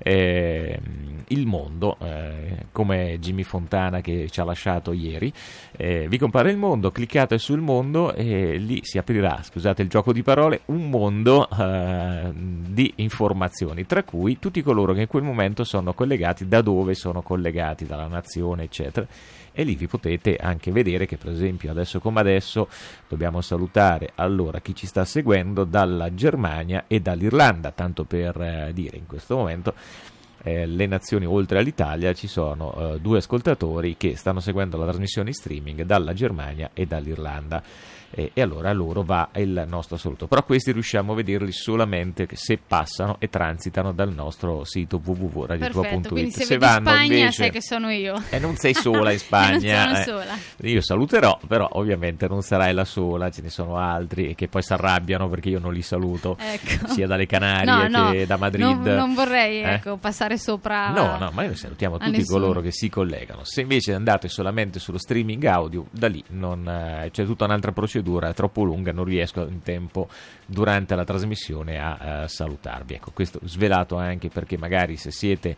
il mondo, come Jimmy Fontana che ci ha lasciato ieri, vi compare il mondo, cliccate sul mondo e lì si aprirà, scusate il gioco di parole, un mondo di informazioni, tra cui tutti coloro che in quel momento sono collegati, da dove sono collegati, dalla nazione eccetera, e lì vi potete anche vedere che per esempio adesso come adesso dobbiamo salutare allora chi ci sta seguendo dalla Germania e dall'Irlanda, tanto per dire in questo momento le nazioni oltre all'Italia ci sono 2 ascoltatori che stanno seguendo la trasmissione in streaming dalla Germania e dall'Irlanda. E allora a loro va il nostro saluto, però questi riusciamo a vederli solamente se passano e transitano dal nostro sito www.radiotua.it. Quindi se vanno in Spagna invece, sai che sono io e non sei sola in Spagna. Non sono sola. Io saluterò, però ovviamente non sarai la sola, ce ne sono altri che poi si arrabbiano perché io non li saluto, sia dalle Canarie che da Madrid. Non vorrei passare sopra. No, ma noi salutiamo tutti coloro che si collegano. Se invece andate solamente sullo streaming audio, da lì c'è tutta un'altra procedura, è troppo lunga, non riesco in tempo durante la trasmissione a salutarvi. Ecco, questo svelato anche perché magari se siete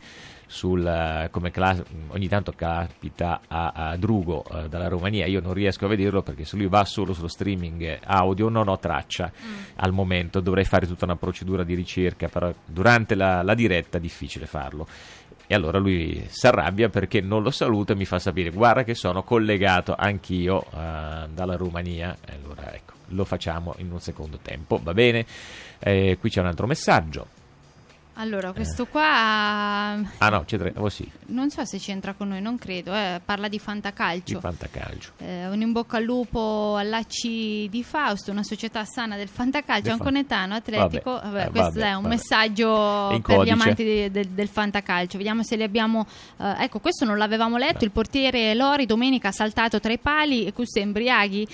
come ogni tanto capita a Drugo dalla Romania, io non riesco a vederlo perché se lui va solo sullo streaming audio non ho traccia al momento, dovrei fare tutta una procedura di ricerca, però durante la diretta è difficile farlo. E allora lui si arrabbia perché non lo saluta e mi fa sapere guarda che sono collegato anch'io dalla Romania, e allora ecco, lo facciamo in un secondo tempo, va bene? Qui c'è un altro messaggio. Allora, questo qua... no, sì. Non so se c'entra con noi, non credo. Parla di Fantacalcio. Un in bocca al lupo all'AC di Fausto, una società sana del Fantacalcio, Anconetano, Atletico. Questo è un messaggio per gli amanti del Fantacalcio. Vediamo se li abbiamo... ecco, questo non l'avevamo letto. Il portiere Lori domenica ha saltato tra i pali, Cusse Embriaghi.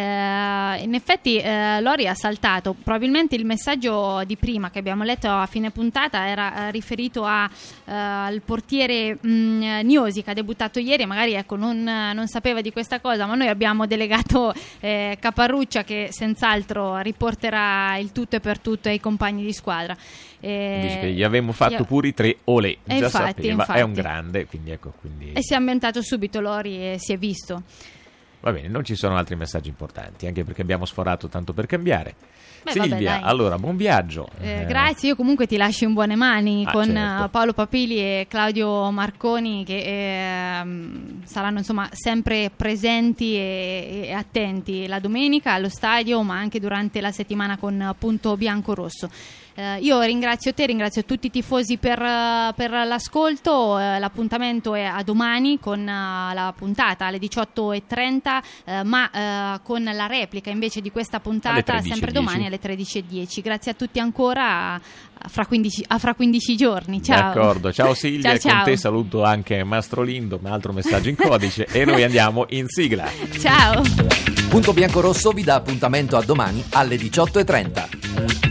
In effetti Lori ha saltato. Probabilmente il messaggio di prima che abbiamo letto a fine puntata era riferito al portiere Niosi, che ha debuttato ieri, magari non sapeva di questa cosa, ma noi abbiamo delegato Caparruccia, che senz'altro riporterà il tutto e per tutto ai compagni di squadra. Dice che gli avevamo fatto pure i 3 olè, già infatti, sapeva, è un grande, quindi ecco. E si è ambientato subito Lori e si è visto. Va bene, non ci sono altri messaggi importanti, anche perché abbiamo sforato tanto per cambiare. Silvia, vabbè, allora, buon viaggio. Grazie, io comunque ti lascio in buone mani con certo. Paolo Papili e Claudio Marconi, che saranno insomma sempre presenti e attenti la domenica allo stadio, ma anche durante la settimana con Punto Bianco-Rosso. Io ringrazio te, ringrazio tutti i tifosi per l'ascolto. L'appuntamento è a domani con la puntata alle 18:30, ma con la replica invece di questa puntata sempre domani alle 13:10. Grazie a tutti ancora, fra 15 giorni. Ciao. D'accordo, ciao Silvia, ciao. Con te saluto anche Mastro Lindo, un altro messaggio in codice e noi andiamo in sigla. Ciao. Punto Bianco Rosso vi dà appuntamento a domani alle 18:30.